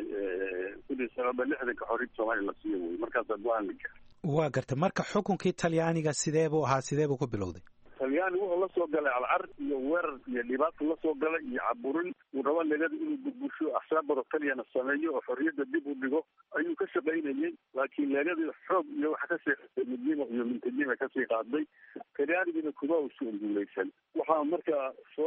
sidii sabab lixdanka xorriyad Soomaaliya la siiyo way. markaas go'aan la gaaray. waa gartay marka xukunkii Talyaaniga sidee buu ku bilowday? Talyaani wuxuu la soo galay alcar iyo weerar iyo dhibaato la soo galay iyo caburin uu rabo leegada inuu burbursho axsaab Borotaliana sameeyo oo xorriyadda dib u dhigo ayuu ka shaqaynayay. laakiin leegada xoog iyo waxa ka sii midnimo iyo mintajima ka sii qaaday. Talyaanigina kuma uu soo guuleysan. waxaa marka soo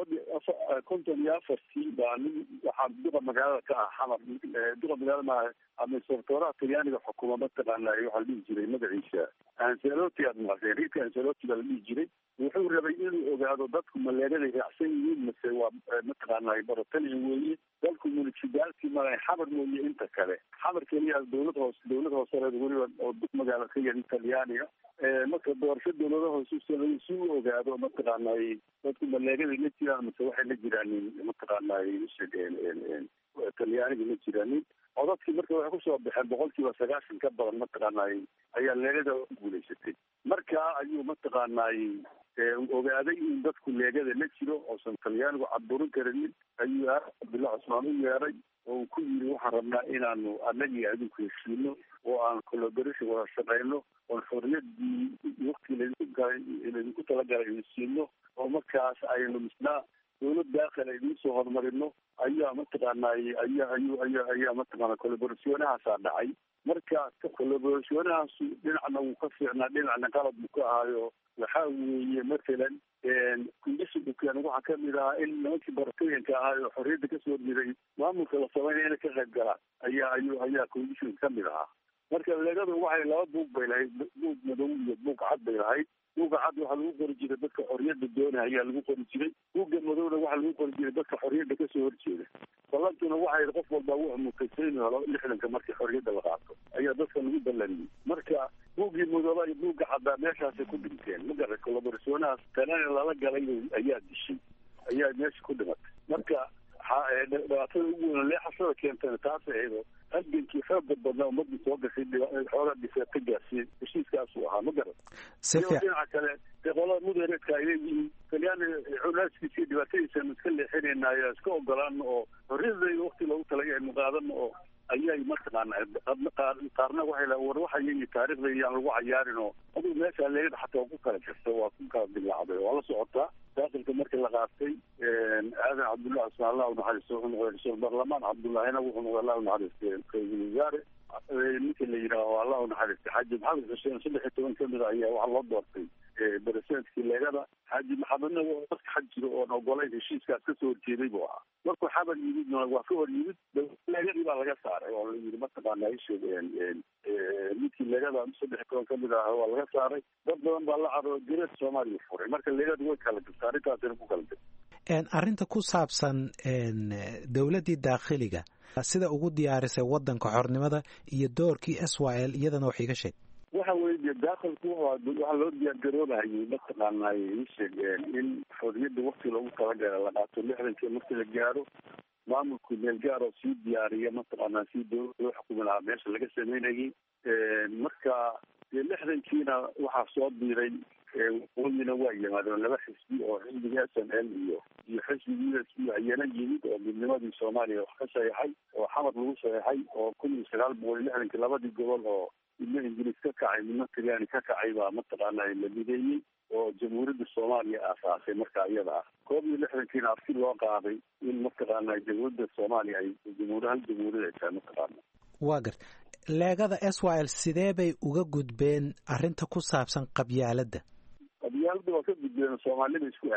54 baa waxa duqa magaalada ka ah xamar duqa magaalada ama sortoora Talyaaniga xukuumadda mataqaana waxa la dhihi jiray magaciisa Ancelotti Rita Ancelotti la dhihi jiray. wuxuu rabay inuu ogaado dadku maleegada raacsan yihiin mise waa mataqaanay Borotalian weeye. dalku municipality ma ay xamar mooye inta kale xamar kaliya dawlad hoose weliba oo dug magaalo ka yahay Talyaaniga. marka doorasho dawlada hoose si uu ogaado mataqaanay dadku maleegada la jiraan mise waxay la jiraan mataqaanay Talyaaniga la jiraan. codadkii marka waxay ku soo baxeen 90% ka badan mataqaanay ayaa leegada guuleysatay. markaa ayuu mataqaanaay ogaaday in dadku leegada la jiro oosan talyaanigu caburin karinin ayuu cabdullahi cusmaan u yeeray oo uu ku yiri waxaan rabnaa inaanu annagii adinku heshiino oo aan collaboration wada shaqeyno oon xorriyadii waqti laydinku talagalay idin siino oo markaas aynu misnaa dawlad daakil aynu soo horumarino ayaa mataqaanaay ayaa mataqaana collaborationahaasaa dhacay marka collaborationahaasu dhinacna wuu ka fiicnaa dhinacna qalab buu ka ahaayo waxaa weeye matalan conditionkan waxaa kamid ahaa in nimankii baratooyinka ahaa oo xorriyadda kasoo horjeeday maamulka la sameynaya inay ka qayb galaan ayaa condition kamid ahaa marka leegadu waxay laba buug bay lahayd buug madow iyo buug cad bay lahayd buugga cad waxaa lagu qori jiray dadka xorriyadda doonaya ayaa lagu qori jiray buugga madowna waxaa lagu qori jiray dadka xorriyadda kasoo horjeeda ballantuna waxay qof walba wuxuu mutaysayni helo 60 markii xorriyadda la qaato ayaa dadka lagu ballaniyey marka buuggii madooba iyo buugga caddaa meeshaasay ku dhinteen magara collaborationahaas tanana lala galay ayaa dishay ayaa meesha ku dhimatay marka dhibaatada ugu weyn leexashada keentana taas ahayd halgankii xooga badnaa ummadii soo gashay xoogaa dhiseeta gaarsiiyey heshiiskaasuu ahaa ma garan iyo dhinaca kale dee qolada mudareedka ay leeyihiin talyaani culaaskiisa iyo dhibaatadiisanu iska leexinayna ayaa iska ogolaan oo xorriyadayda wakti loogu talagay aynu qaadano oo ayay mataqaana qaarna waxay la war waxay iyo taariikhda iyaan lagu cayaarin oo adigu meesha leegada xataa ku kala jirta waa ku kala dilaacday waa la socotaa daakilka markii la qaatay aadan cabdullahi cusmaan allah unaxariisto wuxuu noqday ra-iisul baarlamaan cabdullahina wuxuu noqday allah unaxariistay ra-iisul wasaare ninka la yidhaaho allah unaxariistay xaaji maxamed xuseen 13 kamid a ayaa waxaa loo doortay presidentki leegada xaaji maxamedna dadka xag jiro oon ogolayn heshiiskaas kasoo horjeeday buu ahaa markuu xaban yimidna waa ka hor yimid leegadii baa laga saaray oo la yidhi mataqaana isheeg ninkii leegada 13 kamid ah waa laga saaray dad badan baa la caro jireed soomaaliya furay marka leegadu way kala jirta arrintaasina ku kala jirta arrinta ku saabsan dowladdii daakhiliga sida ugu diyaarisay waddanka xornimada iyo doorkii SYL iyadana wax iga sheeg waxa weeye daakilku waxaa loo diyaargaroobahayay mataqaanay isheeg in xorriyadda wakti loogu talagala la qaato 60 markii la gaaro maamulku meel gaar oo sii diyaariya mataqaanaa si dowladda loo xukumi lahaa meesha laga sameynayay marka 60kiina waxaa soo diiray waqooyina waa yimaadeen laba xisbi oo xisbiga SNL iyo xisbiga USP ayana yimid oo midnimadii Soomaaliya wax ka saxeexay oo xamar lagu saxeexay oo 1960 labadii gobol oo midna Ingiriis ka kacay midna Talyaani ka kacay baa mataqaanaa la mideeyey oo jamhuuriyadda Soomaaliya aasaasay marka iyada ah 61kiina afti loo qaaday in mataqaanaa jamhuuriyadda Soomaaliya ay jamhuuriyadda ay tahay mataqaanaa waa gart leegada SYL sidee bay uga gudbeen arrinta ku saabsan qabyaaladda waa ka gudbeen soomaalida isku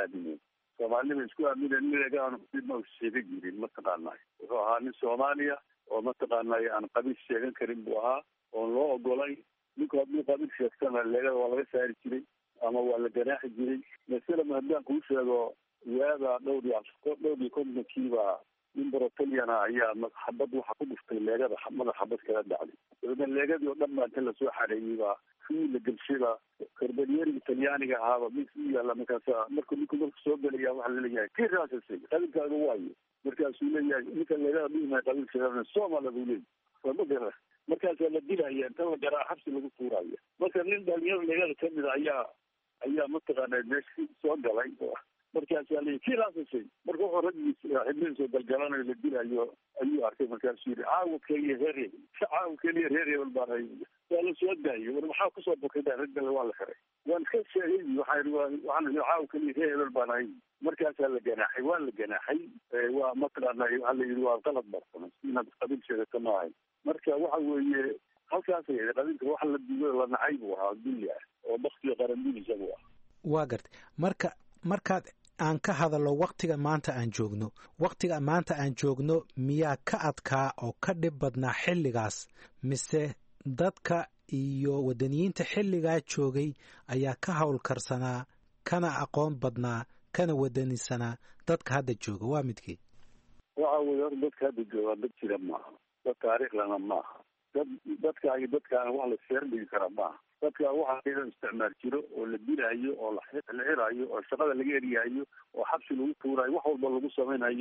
aamineen leegaanu dibma sheega jirin mataqaanaa wuxuu ahaa nin Soomaaliya oo mataqaanaa aan qabiil sheegan karin buu ahaa oon loo ogolayn ninku hadduu qabiil sheegtana leegada waa laga saari jiray ama waa la ganaaxi jiray masalan haddaan kuu sheego waada dhowr iyo kontonkiiba nin Borotalyan ayaa xabad waxa ku dhuftay leegada madax xabad kala dhacday dabeedna leegadii oo dhan baa inta lasoo xareeyey baa kii la gelshada karbalyeeriga talyaaniga ahaaba mid u yaalla markaasa markuu soo gelaya waxaa laleeyahay kii raasasay qabiilkaaga waayo markaasuu leeyahay ninka leegada dhihimay qabiil sheegana Soomaaliya buu leeyahay waa magara markaasaa la dilaya inta la garaa xabsi lagu tuuraya marka nin dhalinyaro leegada kamid a ayaa mataqaanaa meeshii soo galay markaasaa la kii raasasay marka wuxuu raggiisa xibnihiisa galgalanayo la dilayo ayuu arkay markaasuu yidhi caawa keliya reer hebel baan hay waa la soo daayo war maxaa kusoo bokada raggale waa la xiray waan iska sheegay waxaan caawa keliya reer hebel baan hay markaasaa la ganaaxay waa mataqaanaa waxaa la yidhi waa qalad bartana inaad qabiil sheegato ma ahayn marka waxa weeye halkaasay qabiilka waxa la diiday la nacay buu ahaa dunya oo baktiga qarandiisa buu ahaa waa gartay markaad aan ka hadallo waktiga maanta aan joogno miyaa ka adkaa oo ka dhib badnaa xilligaas mise dadka iyo wadaniyiinta xilligaa joogay ayaa ka howlkarsanaa kana aqoon badnaa kana wadanisanaa dadka hadda jooga waa midkii waxa weye hor dadka hadda jooga dad jira maaha dad taariikhlana maaha dadka iyo dadkaana wax la seerdhigi kara maaha dadka waxaa idan isticmaal jiro oo la dilaayo oo la xiraayo oo shaqada laga eryahayo oo xabsi lagu tuurayo wax walba lagu samaynayo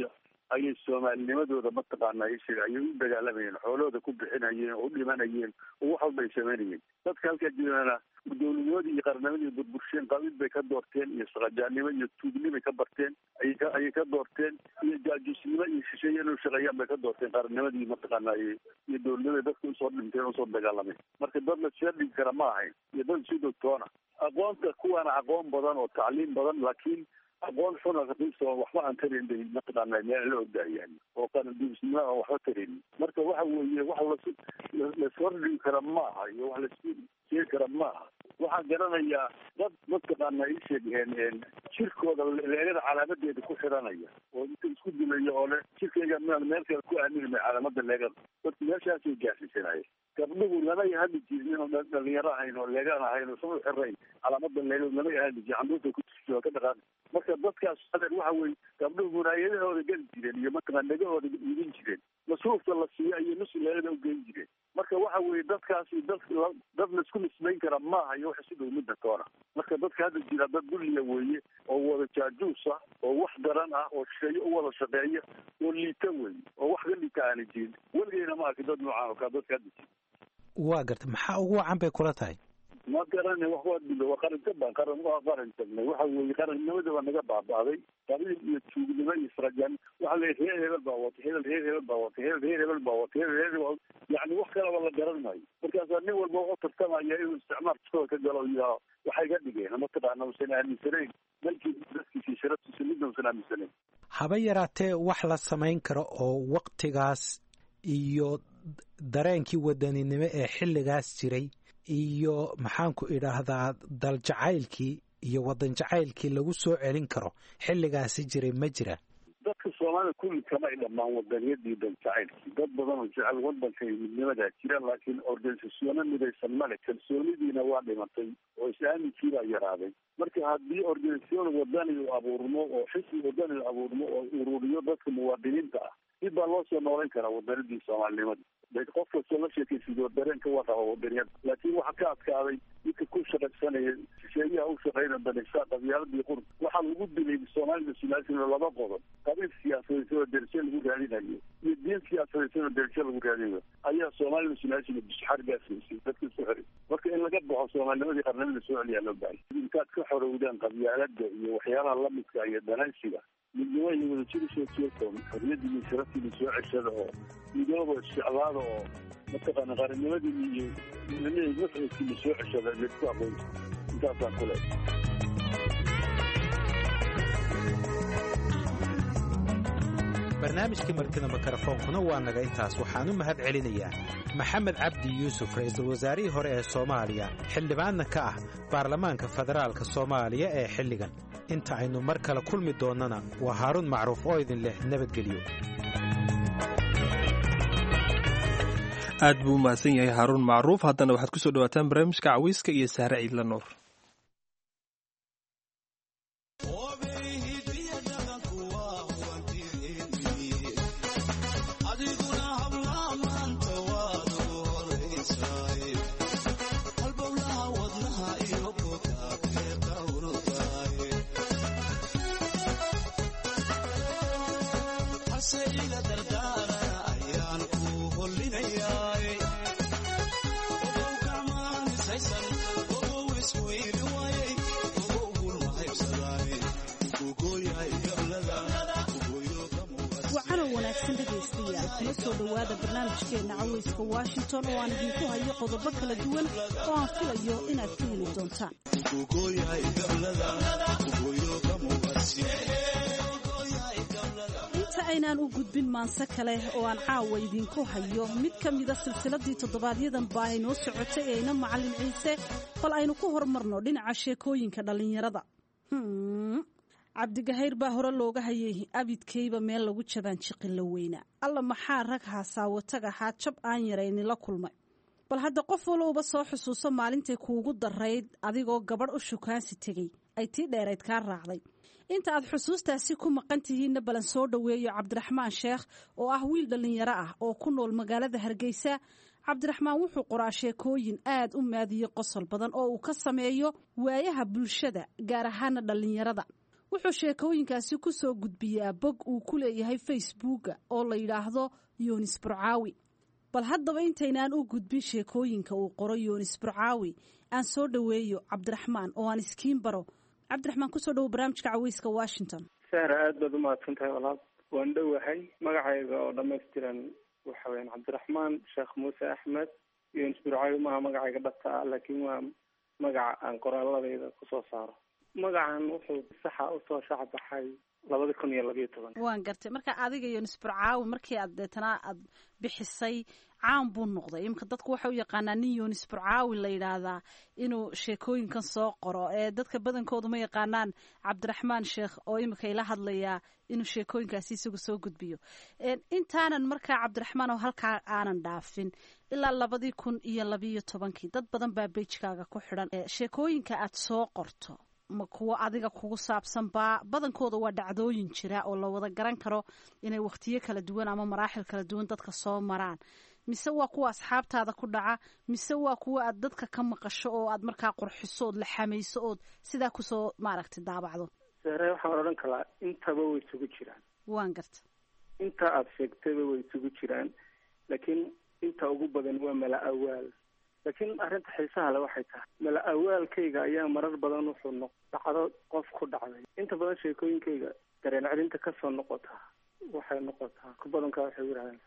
ayay soomaalinimadooda mataqaanaa ishaga ayay u dagaalamayeen, xoolahooda ku bixinayeen oo u dhimanayeen oo wax walba ay samaynayeen. dadka halkaa jirana dowladnimadii iyo qarnimadii burbursheen qabiil bay ka doorteen iyo saqajaannimo iyo tuugnimay ka barteen ayay ka doorteen iyo jaajuusnimo iyo shisheeye inuu shaqeeyaan bay ka doorteen qarnimadii mataqaanaa iyo dowladnimadii dadka usoo dhinteen usoo dagaalameen. marka dad la sheerdhigi kara ma ahayn iyo dad si dogtoona aqoonta kuwaana aqoon badan oo tacliim badan, laakiin aqoon xuna waxba aan tarin bay mataqaanaa meel la ogdaayaan oo qarandiisnimo aan waxba tarin. marka waxa weeye wax lasordhigi kara ma aha iyo wax lasku sheegi kara ma aha. waxaan garanayaa dad mataqaanaa ii sheegeen jirkooda leegada calaamadeeda ku xiranaya oo inta isku dilaya oo le jirkayga meel kale ku aaminimay calaamada leegada. dadku meeshaasay gaarsiisanaya. gabdhuhu lamay hadli jirin oo dhalinyaro ahayn oo leegaan ahayn oo sama xirayn calaamada leegada lamay hadli jirin, canduurta ku jirta ka dhaqaaq. marka dadkaas waxa weeye gabdhuhu munaayadahooda geli jireen iyo mataqaan dhegahooda iibin jireen, masruufta la siiyo ayay nusu leegada u geyn jireen. marka waxa weeye dadkaasi dad laisku nisbayn kara maaha iyo waxa si dhow midda toona. marka dadka hadda jira dad dulliya weeye oo wada jaajuus ah oo wax daran ah oo shisheeye u wada shaqeeya oo liita weeye oo wax ka liita aana jirin. weligeyna ma arkin dad noocaan oo kaa dadka hadda jira. waa garta maxaa ugu wacan bay kula tahay? ma garana wax waa dilo waa qaran jabaan qaran tagnay. waxa weeye qarannimada waa naga baaba'day. qabiil iyo tuugnimo iyo israjaan waxa la reer hebel baa wata reer hebel baa wata reer hebel baa wata reer yani wax kalaba la garan maayo. markaasaa nin walba u tartamaya inuu isticmaalkooda ka galo iyo waxay ka dhigeen mataqaana usan aaminsanayn dalkii dadkiisii sharaftiisa midna usan aaminsanayn. haba yaraatee wax la samayn karo oo waktigaas iyo dareenkii wadaninimo ee xilligaas jiray iyo maxaanku idhaahdaa daljacaylkii iyo wadan jacaylkii lagu soo celin karo xilligaasi jiray ma jira? dadka soomaalida kulli kama ay dhammaan wadaniyadii daljacaylkii. dad badan oo jecel wadanka iyo midnimadaa jira, laakiin organisasyoona midaysan male. kalsoonidiina waa dhimatay oo is-aaminkii baa yaraaday. marka haddii organisasyoon wadani u abuurmo oo xisbi wadani u abuurmo oo ururiyo dadka muwaadiniinta ah, dib baa loo soo noolayn karaa wadanidii soomaalinimada. qof kastoo la sheekaysiiyo dareenka waa raba wadaniyada, laakiin waxa ka adkaaday midka ku shaqaysanaya shisheeyaha u shaqeyna banaysaa qabyaaladii qurb. waxaa lagu dilay soomaalida sinaasina laba qodob: qabiil siyaasadaysan oo derajo lagu raadinayo iyo diin siyaasadaysan oo derajo lagu raadinayo ayaa soomaalida sinaasina bishxargaasiisay dadka isku xiray. marka in laga baxo soomaalinimadii qarnimada soo celiyaa loo baahay. intaad ka xorowdaan qabyaalada iyo waxyaalaha lamidka iyo danaysiga, midnimo iyo wadajir usoo jeeto xorriyadii iyo sharaftiina soo ceshada oo midooba isjeclaada oo mataqaana qarannimadii iyo mafcidkiina soo ceshada laisku aqoonta. intaasaan ku leedahay. barnaamijkii martida mikrofoonkuna waa naga intaas. waxaan u mahad celinayaa maxamed cabdi yuusuf, ra-iisul wasaarihii hore ee soomaaliya, xildhibaanna ka ah baarlamaanka federaalka soomaaliya ee xilligan. inta aynu mar kale kulmi doonnana waa haaruun macruuf oo idin leh nabadgelyo. aad buu u mahadsan yahay haaruun macruuf. haddana waxaad ku soo dhawaataan barnaamijka cawiiska iyo saare ciidla nuur. kuna soo dhowaada barnaamijkeena caweyska Washington oo aan idinku hayo qodobo kala duwan oo aan filayo inaad ka heli doontaan. inta aynaan u gudbin maanse kale oo aan caawa idinku hayo mid ka mida silsiladii toddobaadyaddan baa inoo socotay eena macallin ciise, bal aynu ku hormarno dhinaca sheekooyinka dhallinyarada. cabdigahayr baa hore looga hayay abidkayba meel lagu jabaan jiqilla weyna. alla maxaa rag haasaawataga xaajab aan yarayni la kulmay. bal hadda qof walowba soo xusuuso maalintay kuugu darayd adigoo gabadh u shukaansi tegey ay tii dheerayd kaa raacday. inta aad xusuustaasi ku maqan tihiinna balan soo dhoweeyo cabdiraxmaan sheekh oo ah wiil dhallinyaro ah oo ku nool magaalada Hargeysa. cabdiraxmaan wuxuu qoraa sheekooyin aad u maadiyo qosol badan oo uu ka sameeyo waayaha bulshada gaar ahaana dhallinyarada. wuxuu sheekooyinkaasi ku soo gudbiyaa bog uu ku leeyahay facebooka oo la yidhaahdo yunis burcaawi. bal haddaba intaynaan u gudbin sheekooyinka uu qoro yunis burcaawi aan soo dhoweeyo cabdiraxmaan oo aan iskiin baro. cabdiraxmaan kusoo dhowo barnaamijka caweyska washington. sahra aad baad umahadsan tahay walaal, waan dhowahay. magacayga oo dhammaystiran waxa weyaan cabdiraxmaan sheekh muuse axmed. yunis burcaawi maaha magacayga dhabta ah, laakiin waa magaca aan qoraaladayda kusoo saaro. magacan wuxuu saxa usoo shacbaxay 2012. waan gartay. marka adiga yunis burcaawi markii aad deetana aad bixisay caan buu noqday. imika dadku waxay u yaqaanaa nin yunis burcaawi la yidhaahdaa inuu sheekooyinkan soo qoro, ee dadka badankoodu ma yaqaanaan cabdiraxmaan sheekh oo imika ila hadlayaa inuu sheekooyinkaasi isagu soo gudbiyo. intaanan markaa cabdiraxmaan oo halkaa aanan dhaafin, ilaa 2012 dad badan baa beijkaaga ku xidhan. sheekooyinka aad soo qorto ma kuwo adiga kugu saabsan baa? badankooda waa dhacdooyin jira oo la wada garan karo inay wakhtiyo kala duwan ama maraaxil kala duwan dadka soo maraan, mise waa kuwa asxaabtaada ku dhaca, mise waa kuwa aad dadka ka maqasho oo aad markaa qurxiso ood la xamayso ood sidaa kusoo maaragtay daabacdo? sare waxaan odhan kalaa intaba way isugu jiraan. waan garta. inta aad sheegtayba way isugu jiraan, laakiin inta ugu badan waa mala awaal. laakiin arrinta xiisaha le waxay tahay mala awaalkayga ayaa marar badan wuxuu dhacdo qof ku dhacday. inta badan sheekooyinkayga dareen celinta kasoo noqotaa waxay noqotaa ku badankaa waxay yidhahdeen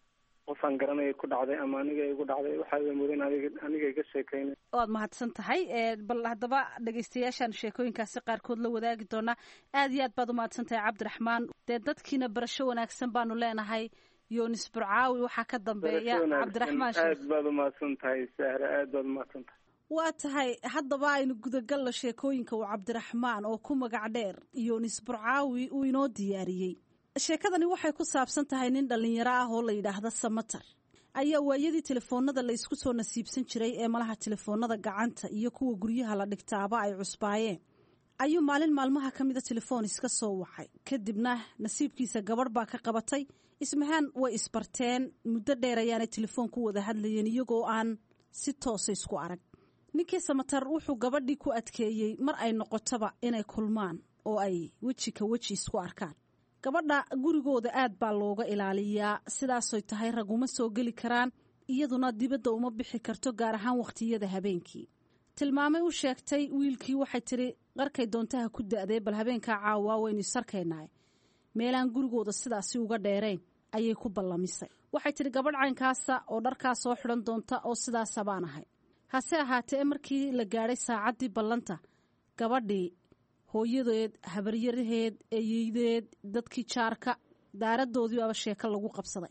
qof aan garanaya ku dhacday ama aniga igu dhacday, waxaa mudan aniga iga sheekaynay. waad mahadsan tahay. bal haddaba dhegaystayaashaan sheekooyinkaasi qaarkood la wadaagi doonaa. aad iyo aad baad umahadsan tahay cabdiraxmaan. dee dadkiina barasho wanaagsan baanu leenahay. yunis burcaawi waxaa ka dambeeya cabdiraxmaan sheekh. aad baad umahadsan tahay sahra, aad baad umahadsan tahay. waa tahay. haddaba aynu gudagalno sheekooyinka uu cabdiraxmaan oo ku magac dheer yunis burcaawi uu inoo diyaariyey. sheekadani waxay ku saabsan tahay nin dhallinyaro ah oo la yidhaahda samatar. ayaa waayadii telefoonada la isku soo nasiibsan jiray ee malaha telefoonada gacanta iyo kuwa guryaha la dhigtaaba ay cusbaayeen, ayuu maalin maalmaha ka mida telefoon iska soo wacay. kadibna nasiibkiisa gabadh baa ka qabatay. ismahaan way isbarteen. muddo dheer ayaanay telefoon ku wada hadlayeen iyagoo aan si toosa isku arag. ninkii samatar wuxuu gabadhii ku adkeeyey mar ay noqotaba inay kulmaan oo ay weji ka weji isku arkaan. gabadha gurigooda aad baa looga ilaaliyaa, sidaasoy tahay raguma soo geli karaan, iyaduna dibadda uma bixi karto, gaar ahaan wakhtiyada habeenkii. tilmaamay u sheegtay wiilkii, waxay tiri qarkay doontaha ku da'dee, bal habeenkaa caawaa waynu isarkaynahay. meelaan gurigooda sidaasi uga dheerayn ayay ku ballamisay. waxay tiri gabadh caynkaasa oo dharkaa soo xidhan doonta oo sidaasa baan ahay. hase ahaatee markii la gaadhay saacaddii ballanta, gabadhii hooyadeed, habaryaraheed, eeyeydeed, dadkii jaarka, daaradoodii baaba sheeko lagu qabsaday.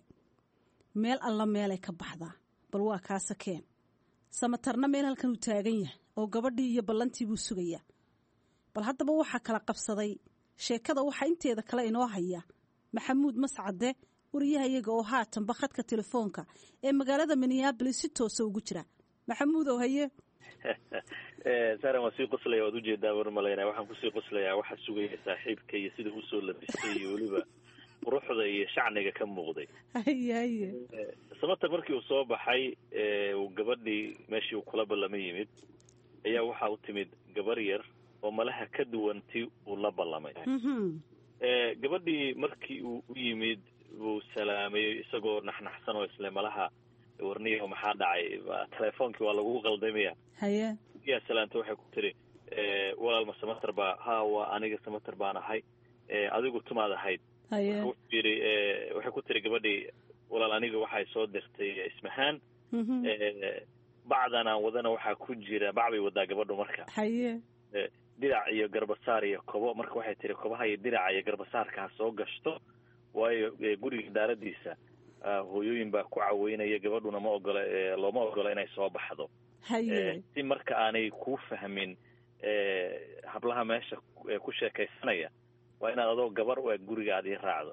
meel alla meelay ka baxdaa, bal waa kaasa keen. samatarna meel halkan uu taagan yahay oo gabadhii iyo ballantii buu sugayaa. bal haddaba waxaa kala qabsaday sheekada. waxaa inteeda kale inoo haya maxamuud mascade, wariyaha iyaga oo haatanba khadka telefoonka ee magaalada minneabolis si toosa ugu jira. maxamuud oo haye. saaran waa sii qoslaya, waad ujeedaa warmalayna. waxaan kusii qoslayaa waxaa sugaya saaxiibka iyo sida usoo labistay iyo weliba quruxda iyo shacniga ka muuqday. haye samatar markii uu soo baxay uu gabadhii meeshii uu kula ballama yimid, ayaa waxaa u timid gabar yar oo malaha ka duwanti uu la ballamay. gabadhii markii uu u yimid buu salaamay isagoo naxnaxsan oo isle malaha warniyo maxaa dhacay, telefoonkii waa lagu qaldamaya. haye yaa salaanta waxay ku tiri walaalma samatar baa? ha waa aniga samatar baan ahay. adigu tumaad ahayd? haye wuxuu yidhi waxay ku tiri gabadhii walaal aniga waxay soo dirtay ismahaan. bacdan aan wadana waxaa ku jira, bac bay wadaa gabadhu marka. haye dirac iyo garbasaar iyo kobo. marka waxay tiri kobaha iyo diraca iyo garbasaarkaa soo gashto, waayo guriga daaradiisa hooyooyin baa ku caweynaya, gabadhuna ma ogola, looma ogola inay soo baxdo. haye si marka aanay kuu fahmin hablaha meesha ku sheekaysanaya, waa inaad adoo gabar u eg guriga aad ii raacdo.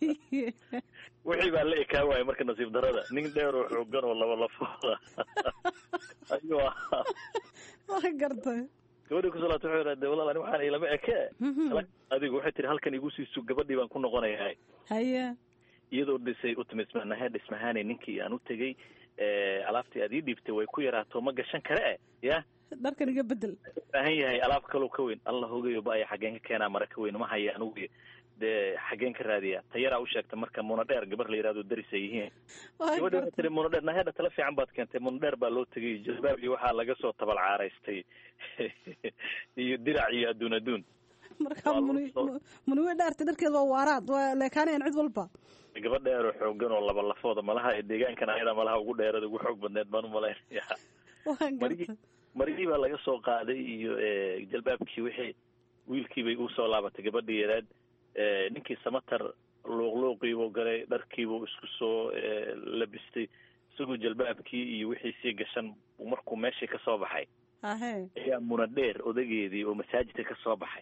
wixii baa la ekaa waaya marka nasiib darada. nin dheer oo xoogan oo laba lafooda ayuu ahaa. waa gartay. gabadhii ku salaatay wuxuu yidhahde walaal ani waxaan ilama eke. adigu waxay tiri halkan igu siisu, gabadhii baan ku noqonayaa. haye iyadoo dhisay u timid dhismahaane ninkii aan u tegey alaabtii aad ii dhiibtay way ku yaraato ma gashan kare ya. dharkan iga bedel baahan yahay alaab kaloo ka weyn alla hogayo ba ay xageen ka keenaa mara ka weyn ma haya anugu dee xageen ka raadiya tayaraa u sheegta marka munadheer gabar la yidhahdo daris ay yihiin gabadha tiri munadheer naheda tala fiican baad keentay munadheer baa loo tegay jalbaab iyo waxaa laga soo tabal caaraystay iyo dirac iyo adduun marka munuwe dhaarta dharkeed waa waaraad waa leekaanayaan cid walba gabadh dheer oo xoogan oo laba lafooda malaha deegaankan ayada malaha ugu dheerada ugu xoog badneed baan u malaynayaa marigii baa laga soo qaaday iyo jalbaabkii wixii wiilkiibay usoo laabatay gabadhii yareed ninkii samatar luuqluuqiibuu galay dharkiibuu isku soo labistay isagoo jalbaabkii iyo wixii sii gashan markuu meeshii ka soo baxay ayaa munadheer odageedii oo masaajidka ka soo baxay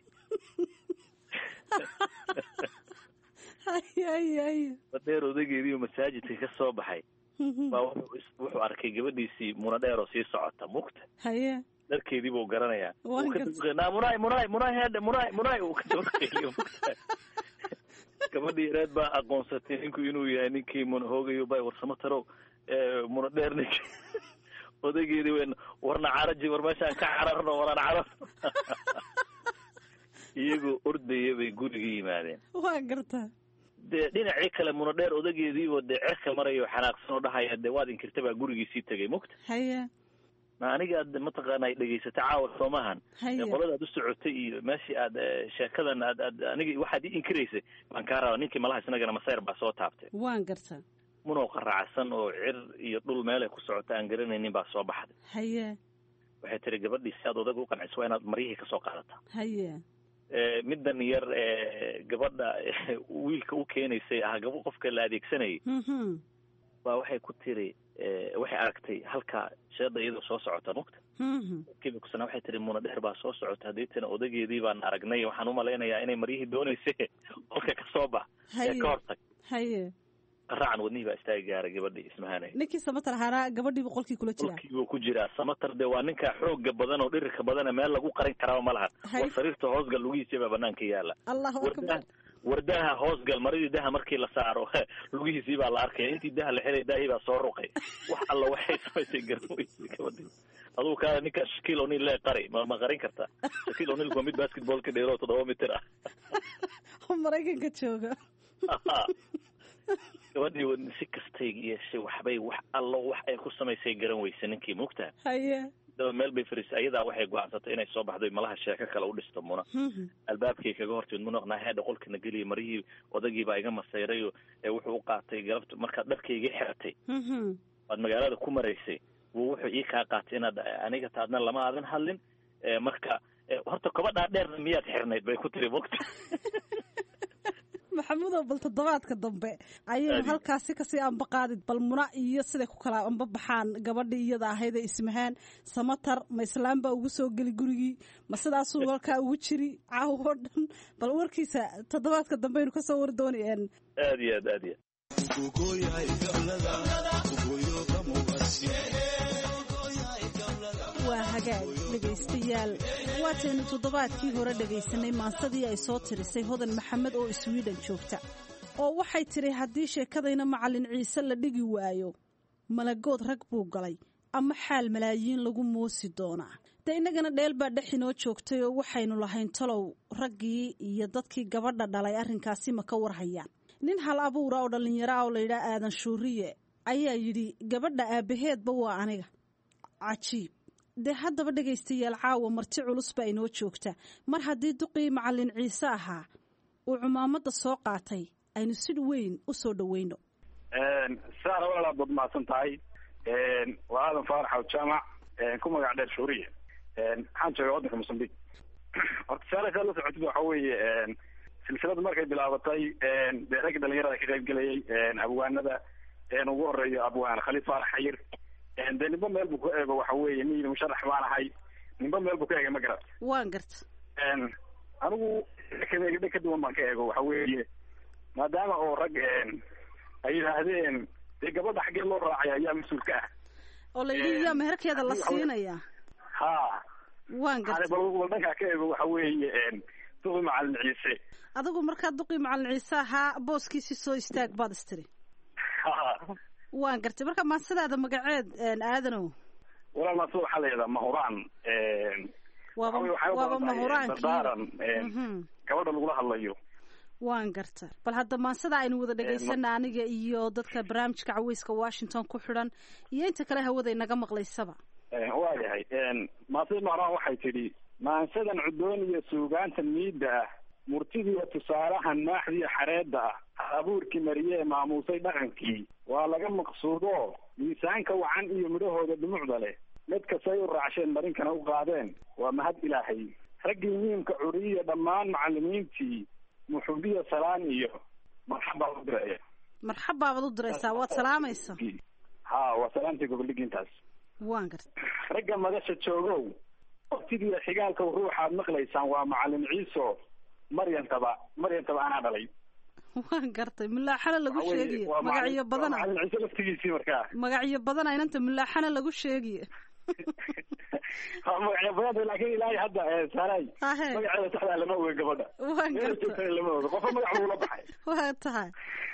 munadheer odageedii oo masaajidka ka soo baxay baa wuxuu arkay gabadhiisii munadheer oo sii socota mugta dharkeedii buu garanayaa munay uu ka dabaqeeliyo gabadhii yareed baa aqoonsatay ninku inuu yahay ninkii munahoogayo bay warsamo tarow munadheer ninki odageedii weyn warna caraji war meeshaan ka cararno waraan carar iyagoo ordaya bay guriga yimaadeen waa gartaa dee dhinacii kale munadheer odageediioo dee cerka marayo xanaaqsan oo dhahaya dee waad inkirta baa gurigiisii tegay mugta haya ma aniga aad mataqaana ay dhegaysatay caawa soomahan qolada aad u socotay iyo meeshii aad sheekadan aad aniga waxaad ii inkiraysay baan kaa rabaa ninkii malaha isnagana masayr baa soo taabtay waan gartaa munoo qaracsan oo cir iyo dhul meelay ku socota aan garanaynin baa soo baxday haye waxay tiri gabadhii si aad odaga u qanciso waa inaad maryihii kasoo qaadataa haye middan yar gabadha wiilka u keenaysay qofka la adeegsanayay baa waxay ku tiri waxay aragtay halka sheeda iyadoo soo socota mugta kiiba kusana waxay tiri munadheer baa soo socota hadeetana odageedii baan aragnay waxaan u malaynayaa inay maryihii doonaysay qolka ka soo bax ee ka hortag haye qaracan wadnihii baa istaagi gaaray gabadhii ismahanay ninkii samatar ahaana gabadhiiba qolkii kula jiraa qolkiibuu ku jiraa samatar dee waa ninka xooga badan oo dhirirka badana meel lagu qarin karaaba ma lahan war sariirta hoosgal lugihiisa baa banaanka yaala allahu akbar wardaha hoosgal maradii daha markii la saaro lugihiisii baa la arkaya intii daha la xelay daahii baa soo ruqay wax alla waxay samaysay garweysay gabadhii adugu kaa ninkaa shakiil o'neil lee qari ma qarin kartaa shakiil o'neil waa mid basketballka dheero 7 mitir ah maraykanka jooga gabadhii si kastay yeeshay waxbay wax allo wax ay ku samaysay garan weysa ninkii mugtaa haye daba meel bay fariisay ayadaa waxay go-aansatay inay soo baxdo malaha sheeko kale u dhisto muna albaabkay kaga hortimid munaqnaa heedha qolkana geliya marihii odagii baa iga masayrayo wuxuu u qaatay galabta markaad dharkayga xiratay waad magaalada ku maraysay wuxuu ii kaa qaatay inaad aniga taadna lama aadan hadlin marka horta kobadhaa dheerna miyaad xirnayd bay ku tiri mugta maxamudow bal toddobaadka dambe ayaynu halkaasi kasii ambaqaadid bal muna iyo siday ku kala amba baxaan gabadhii iyada ahayd ee ismahaan samatar ma islaam baa ugu soo geli gurigii ma sidaasuu halkaa ugu jiri caawo oo dhan bal warkiisa toddobaadka dambe aynu kasoo wari doonayeen aad iyo aad aad iyo waa hagaag dhegaystayaal waataynu toddobaadkii hore dhegaysanay maansadii ay soo tirisay hodan maxamed oo iswiidhan joogta oo waxay tidhi haddii sheekadayna macallin ciise la dhigi waayo malagood rag buu galay ama xaal malaayiin lagu moosi doonaa dee innagana dheel baa dhex inoo joogtay oo waxaynu lahayn talow raggii iyo dadkii gabadha dhalay arrinkaasi ma ka warhayaan nin hal abuura oo dhallinyaro ah oo layidhaha aadan shuuriye ayaa yidhi gabadha aabbaheedba waa aniga cajiib dee haddaba dhegaystayaal caawa marti culus baa inoo joogta mar haddii duqii macallin ciise ahaa uu cumaamadda soo qaatay aynu si weyn u soo dhoweyno saara walaalaad baad mahadsan tahay waa aadan faarax aw jaamac ku magac dheer shuuriye waxaan jooga waddanka mosambiq horta saalasaa la socotid waxa weeye silsiladu markay bilaabatay dee ragga dhalinyarada ka qayb gelayay abwaanada ugu horeeyo abwaan khaliif faarax xayir dee nimba meel buu ku eego waxa weeye miyida musharax baan ahay nimba meel buu ka eegay ma garat waan garta anigu kadeegdhe ka duwan baan ka eego waxa weeye maadaama oo rag ay yidhaahdeen dee gabadha xaggee loo raacay ayaa mas-uulka ah oo la yidhi yaa meherkeeda la siinaya ha waan garta bal dhankaa ka eego waxa weeye duqi macallin ciise adigu markaa duqii macallin ciise ahaa booskiisii soo istaag baad istiri waan gartay marka maansidaada magaceed aadanow walaal maasud waxaa la yidhahdaa mahuraan waaba mahuraankii dardaaran gabadha lagula hadlayo. waan garta bal hadda maansada aynu wada dhegaysana aniga iyo dadka barnaamijka caweyska Washington ku xidhan iyo inta kale hawada inaga maqlaysaba. waayahay maasud mahuraan waxay tidhi maansadan cudoon iyo suugaanta miidda ah murtidiiyo tusaalahan maaxdiiyo xareedda ah abuurkii mariyee maamuusay dhaqankii waa laga maqsuudo miisaanka wacan iyo midhahooda dhumucda leh mid kastay u raacsheen marinkana u qaadeen waa mahad ilaahay raggii miimka curiyiya dhammaan macallimiintii muxubiya salaan iyo marxabaa u diraya. marxabaabaad u diraysaa waad salaamaysa. ha waa salaamtii goboldhigintaas. waan garta ragga madasha joogow waqtigiiyo xigaalka ruuxaad maqlaysaan waa macallin ciiso maryantaba anaa dhalay. waan gartay mulaaxana lagu sheegiye magacyo badana macallin ciise laftigiisii markaa magacyo badana inanta mulaaxana lagu sheegiye magacyo badan laakiin ilaahay hadda saaray magaceeda saxda lama oga gabadha waan gartay lama oga qofka magac lagula baxay waa tahay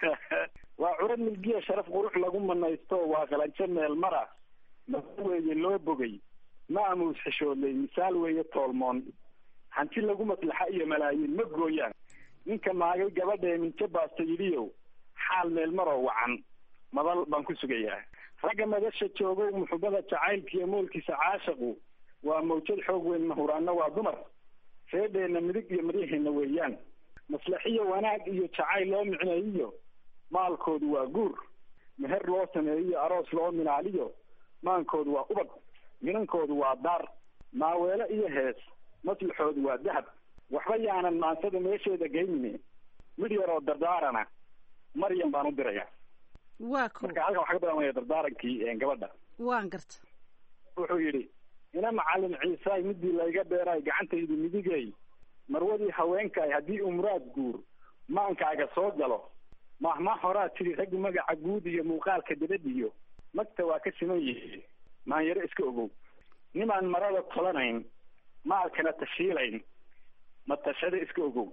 waa curad milgiya sharaf qurux lagu manaysto waa qalanjo meel mara weeye loo bogay maamuus xishoodley misaal weeye toolmoon hanti lagu maslaxa iyo malaayiin ma gooyaan ninka maagay gabadhee minjo baasta yidhiyow xaal meel maroo wacan madal baan ku sugayaa ragga madasha joogow muxubada jacaylka iyo moolkiisa caashaqu waa mawjad xoog weyn mahuraanna waa dumar reedheenna midig iyo maryaheena weeyaan maslaxiyo wanaag iyo jacayl loo micneeyiyo maalkoodu waa guur meher loo sameeyiyo aroos loo minaaliyo maankoodu waa ubad minankoodu waa daar maaweelo iyo hees maslaxoodu waa dahab waxba yaanan maansada meesheeda geynine mid yaroo dardaarana maryam baan u diraya. waa ko marka halkan waxaa ka bilaabmaya dardaarankii gabadha. waan garta wuxuu yidhi ina macallin ciisaay midii layga dheeraay gacantaydu midigay marwadii haweenkaay haddii uu muraad guur maankaaga soo galo mahma horaa tidhi raggi magaca guud iyo muuqaalka dibadiyo magta waa ka siman yihi maanyaro iska ogow nimaan marada tolanayn maalkana tashiilayn matashada iska ogow.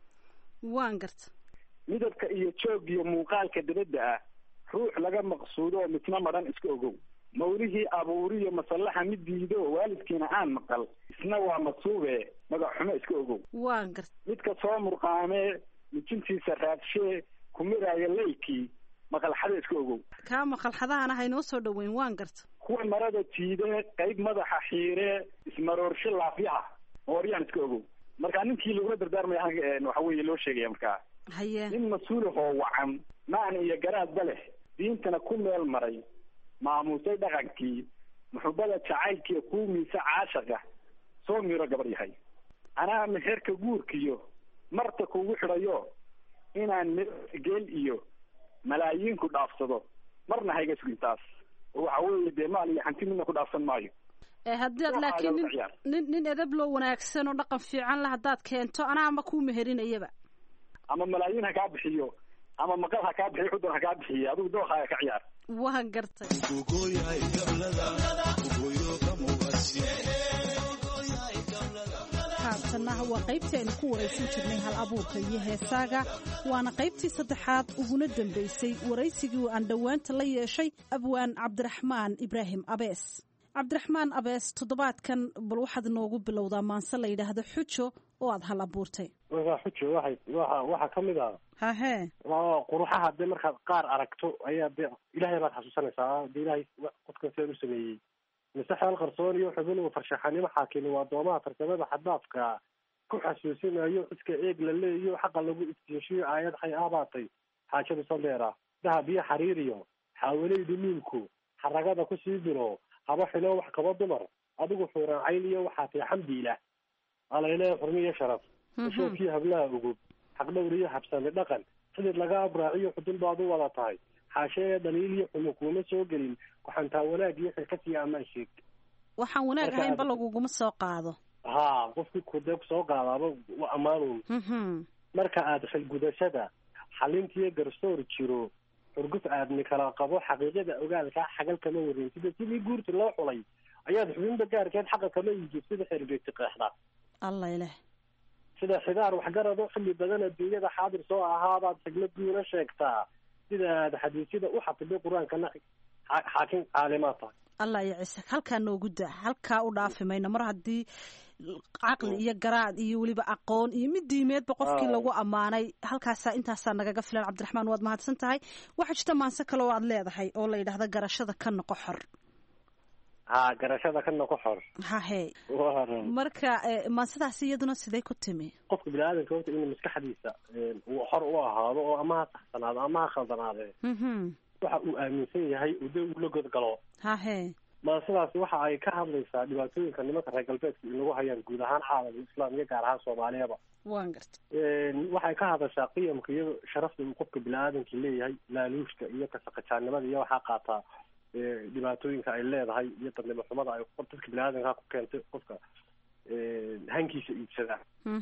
waan garta midabka iyo joog iyo muuqaalka dibadda ah ruux laga maqsuudo oo midna madhan iska ogow mawlihii abuuriyo masallaha mid diido waalidkiina aan maqal isna waa masuube magac xumo iska ogow. waan garta midka soo murqaamee mijintiisa raadshee kumiraaya laylkii maqalxada iska ogow. kaa maqalxadahana haynoo soo dhaweyn. waan garta kuwa marada jiidee qayb madaxa xiiree ismaroorsho laafyaha mooryaan iska ogow. markaa ninkii lagula dardaarmaya waxa weeye loo sheegaya markaa haye nin mas-uulahoo wacan maan iyo garaadba leh diintana ku meel maray maamuusay dhaqankii muxubada jacaylkiiyo kuu miisa caashaqa soo miro gabar yahay anaa meherka guurkiyo marta kugu xidhayo inaan geel iyo malaayiinku dhaafsado marna hayga sugin taas oo waxa weeye dee maal iyo hanti midna ku dhaafsan maayo. haddii ad laakiin nin edab loo wanaagsan oo dhaqan fiican la haddaad keento anaa ama kuu meherinayaba ama malaayiin ha kaa bixiyo ama maqal ha kaa bixiyo xudur ha kaa bixiyo adigu dookhaaga ka ciyaar. waan gartay haatana waa qaybtii aynu ku waraysan jirnay hal abuurka iyo heesaaga waana qaybtii saddexaad uguna dambaysay waraysigii aan dhowaanta la yeeshay abwaan cabdiraxmaan ibraahim abees. cabdiraxmaan abees toddobaadkan bal waxaad inoogu bilowdaa maanse la yidhaahdo xujo oo aad hal abuurtay. xujo waxaa ka mid ah hahe quruxaha dee markaad qaar aragto ayaa dee ilaahay baad xasuusanaysaa dee ilaahay qofkan seen u sameeyey mise xeel qarsoon iyo xubin farshaxanimo xaakimi waa doomaha farsamada xaddaafka ku xasuusinayo iska eeg la leeyo xaqa lagu iftiishiyo aayad xay aabaatay xaajadu sandeera dahab iyo xariiriyo xaawalaydu miinku xaragada kusii diro haba xilo wax kaba dumar adigu xuuraan cayn iyo waxaa tahay xamdi ilaah alaylee xurmi iyo sharaf ushookii hablaha ugub xaqdhowr iyo habsami dhaqan xidid laga abraaciyo xudun baad u wada tahay xaashee dhaliil iyo xumo kuuma soo gelin waxantaa wanaag iyo xilkasiya amaan sheeg waxaan wanaag ahaynba laguguma soo qaado. ha qofkii kude kusoo qaadaaba waa amaanuun. marka aad xilgudashada xalintiiyo garsoor jiro xurguf aadmi kala qabo xaqiiqada ogaalka xagal kama warin sida sidii guurta loo xulay ayaad xubinta gaarkeed xaqa kama yijib sida xerbeegti qeexda allah ilaah sida xidaar waxgarado xilli badan adduunyada xaadir soo ahaabaad xigmad guuna sheegtaa sida aad xadiisyada u xafiday qur-aankana xaakim caalimaad tahay. allah ya ciise halkaa noogu daa halkaa u dhaafi mayna mar haddii caqli iyo garaad iyo weliba aqoon iyo mid diimeedba qofkii lagu ammaanay halkaasaa intaasaa nagaga filan. cabdiraxmaan waad mahadsan tahay. waxaa jirta maanse kale oo aad leedahay oo la yidhaahda garashada ka noqo xor. garashada ka noqo xor. hahe marka maansidaasi iyaduna sidee ku timi? qofka biniaadanka horta inuu maskaxdiisa uu xor u ahaado oo ama ha saxsanaado ama ha khaldanaade waxa uu aaminsan yahay ude uu la godgalo. hahe maansidaasi waxa ay ka hadlaysaa dhibaatooyinka nimanka reer galbeedka inagu hayaan guud ahaan caalamka islaamiga gaar ahaan soomaaliyaba. waan garta waxay ka hadashaa qiyamka iyo sharafta uu qofka biniaadanka leeyahay, laaluushka iyo kasaqajaanimada iyo waxaa qaataa dhibaatooyinka ay leedahay iyo dadnimo xumada ay dadka biniaadanka ku keentay qofka hankiisa iibsadaa.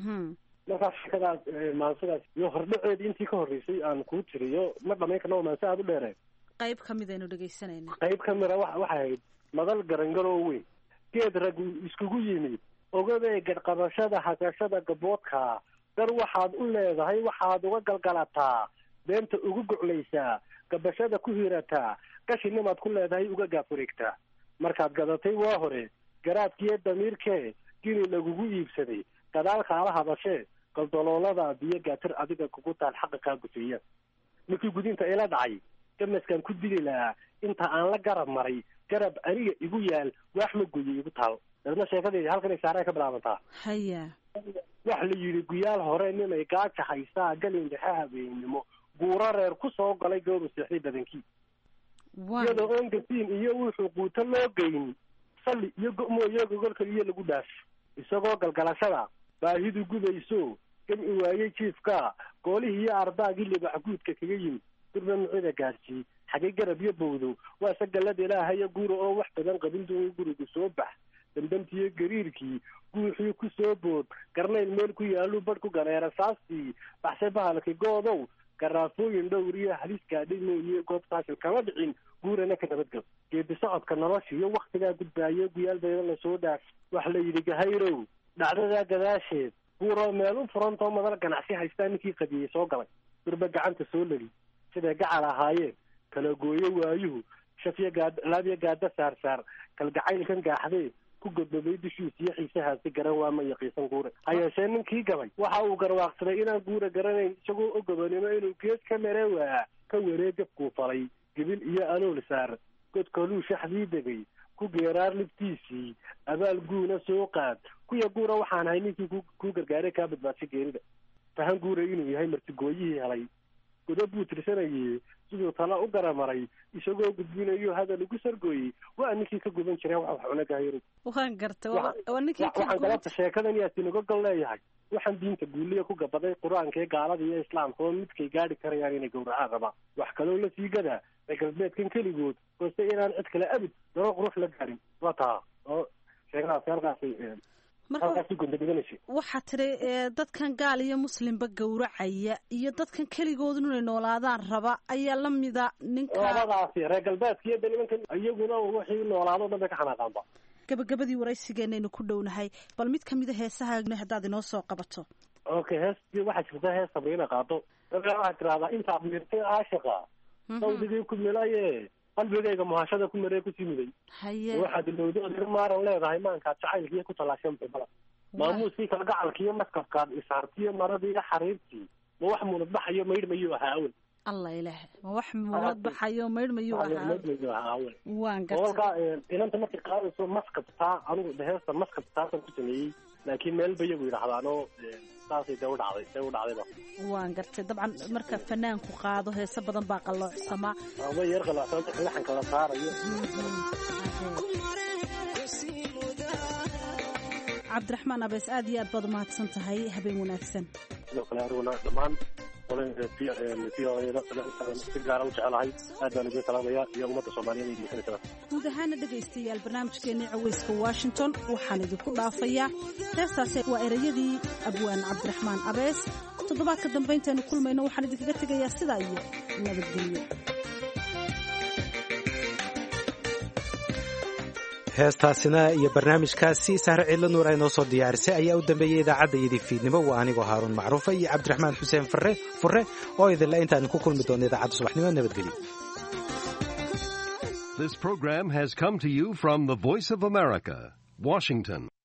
markaas shekadaas maansidaas iyo hordhaceedii intii ka horreysay aan kuu tiriyo ma dhamayn karna maanse aada u dheereen. qayb kamid aynu dhegaysanayna. qayb kamida waxay ahayd madal garangaroo weyn geed rag iskugu yimid ogadee gadhqabashada hagashada gaboodka dar waxaad u leedahay waxaad uga galgalataa beenta ugu goclaysaa gabashada ku hirataa qashinimaad ku leedahay uga gaafureegtaa markaad gadatay waa hore garaadkiiyo damiirkee gini lagugu iibsaday gadaalka ala hadashee galdoloolada biyo gaatir adiga kugu taal xaqa kaa gufeeya markii gudinta ila dhacay gamaskaan ku dili lahaa inta aan la garab maray garab aniga igu yaal wax ma goye igu taal. dadna sheekadeedi halkan saarey ka bilaabantaa. haya wax la yidhi guyaal hore ninay gaaja haysaa galin dhexe habeennimo guuro reer ku soo galay goobu seexday badankii iyadoo oon gasiin iyo wuxuu quuto loo geyn salli iyo go-mooyo gogolka iyo lagu dhaaf isagoo galgalashada baahidu gudayso gam'i waayey jiifka goolihii iyo ardaagii libax guudka kaga yimid durba micida gaadhsii xagay garab iyo bowdo waa sagallada ilaahayo guura oo wax badan qabin duu gurigu soo bax damdamtiiyo gariirkii guuxii ku soo bood garnayl meel ku yaaluu badh ku ganeera saastii baxsay bahalkii goodow garaafooyin dhowr iyo halis gaadhay mooye goob saasil kama dhicin guurana ka nabadgal geedi socodka nolosha iyo waktigaa gudbaayo guyaalbayda lasoo dhaaf wax la yidhi gahayrow dhacdadaa gadaasheed guuroo meel u furantoo madal ganacsi haystaa ninkii qadiyey soo galay durba gacanta soo leli siday gacal ahaayeen kala gooyo waayuhu shafyo laabyo gaada saarsaar kalgacaylkan gaaxdee ku godbabay dushiisa iyo xiisahaasi garan waa ma yaqiisan guure ha yeeshee ninkii gabay waxa uu garwaaqsaday inaan guura garanayn isagoo ogobanimo inuu gees ka mere waa ka wareegabkuu falay gebil iyo alool saar godkoluu shaxdii degay ku geeraar libtiisii abaal guuna soo qaad kuya guura waxaan ahay ninkii ku gargaaray kaa badbaadsa geerida fahan guura inuu yahay martigooyihii helay godob buu tirsanayey siduu tala u garamaray isagoo gudbinayo hadal ugu sargooyey waa ninkii ka gudan jiray wax cunagahayro. waan garta waa ninkii waxaan galabta sheekadan yaa sinago gal leeyahay waxaan diinta guuliya ku gabaday qur-aanka ee gaalada iyo islaamka oo midkay gaadhi karayaan inay gowracaan rabaan wax kaloo la sii gadaa ee galbeedkan keligood hoose inaan cid kale abid daro qurux la gaadhin waa taa oo sheekadaasi halkaasi waxaa tiri dadkan gaal iyo muslimba gowracaya iyo dadkan keligoodu inay noolaadaan raba ayaa lamida ninka labadaasi reer galbeedka iyo nimankan iyaguna wixii noolaado dhan bay ka xanaaqaanba. gabagabadii waraysigeenaynu ku dhownahay bal mid kamida heesahaagna haddaad inoo soo qabato. okay hees waxaa jirta hees sabriina qaado waxaad tiraahdaa intaad mirtay caashiqa sawdigii ku milaye qalbigayga muhashada ku maree kusii miday waxaad ilowdood maaran leedahay maankaad jacaylkiiyo ku tallaasheen bala maamuuskii kala gacalkiiyo maskafkaad isaartiyo maradii iyo xariirtii ma wax muunad baxayo maydhmayuu ahaa awel. allah ilaah ma wax muunad baxayo maydhmayuu ahaa awel. waan garta walka inanta markay qaadayso maskaftaa anigu heesta maskaftaasaan ku sameeyey laakiin meel ba iyagu yidhaahdaanoo saasay dee u dhacdayba. waan gartay dabcan marka fanaanku qaado heese badan baa qaloocsama way yar qaloocsama marka laxanka la saarayo. cabdiraxmaan abees aad iyo aad baad umahadsan tahay habeen wanaagsan. sidoo kale ariguna dhammaan si gaara u jecelahay aad baan idin salaamaya iyo ummadda soomaaliyeed ay dhegeysanaysaa. guud ahaana dhegaystayaal barnaamijkeennii caweyska washington waxaan idinku dhaafayaa heestaasi waa erayadii abwaan cabdiraxmaan abees. toddobaadka dambe intaynu kulmayno waxaan idinkaga tegayaa sidaa iyo nabadgelyo. heestaasina iyo barnaamijkaasi sahre ciidla nuur ay noo soo diyaarisay ayaa u dambeeyey idaacadda iyadii fiidnimo waa anigoo haaruun macruufa iyo cabdiraxmaan xuseen furre oo idinle intaanu ku kulmi doonno idaacadda subaxnimo nabadgelyo. This program has come to you from the Voice of America, Washington.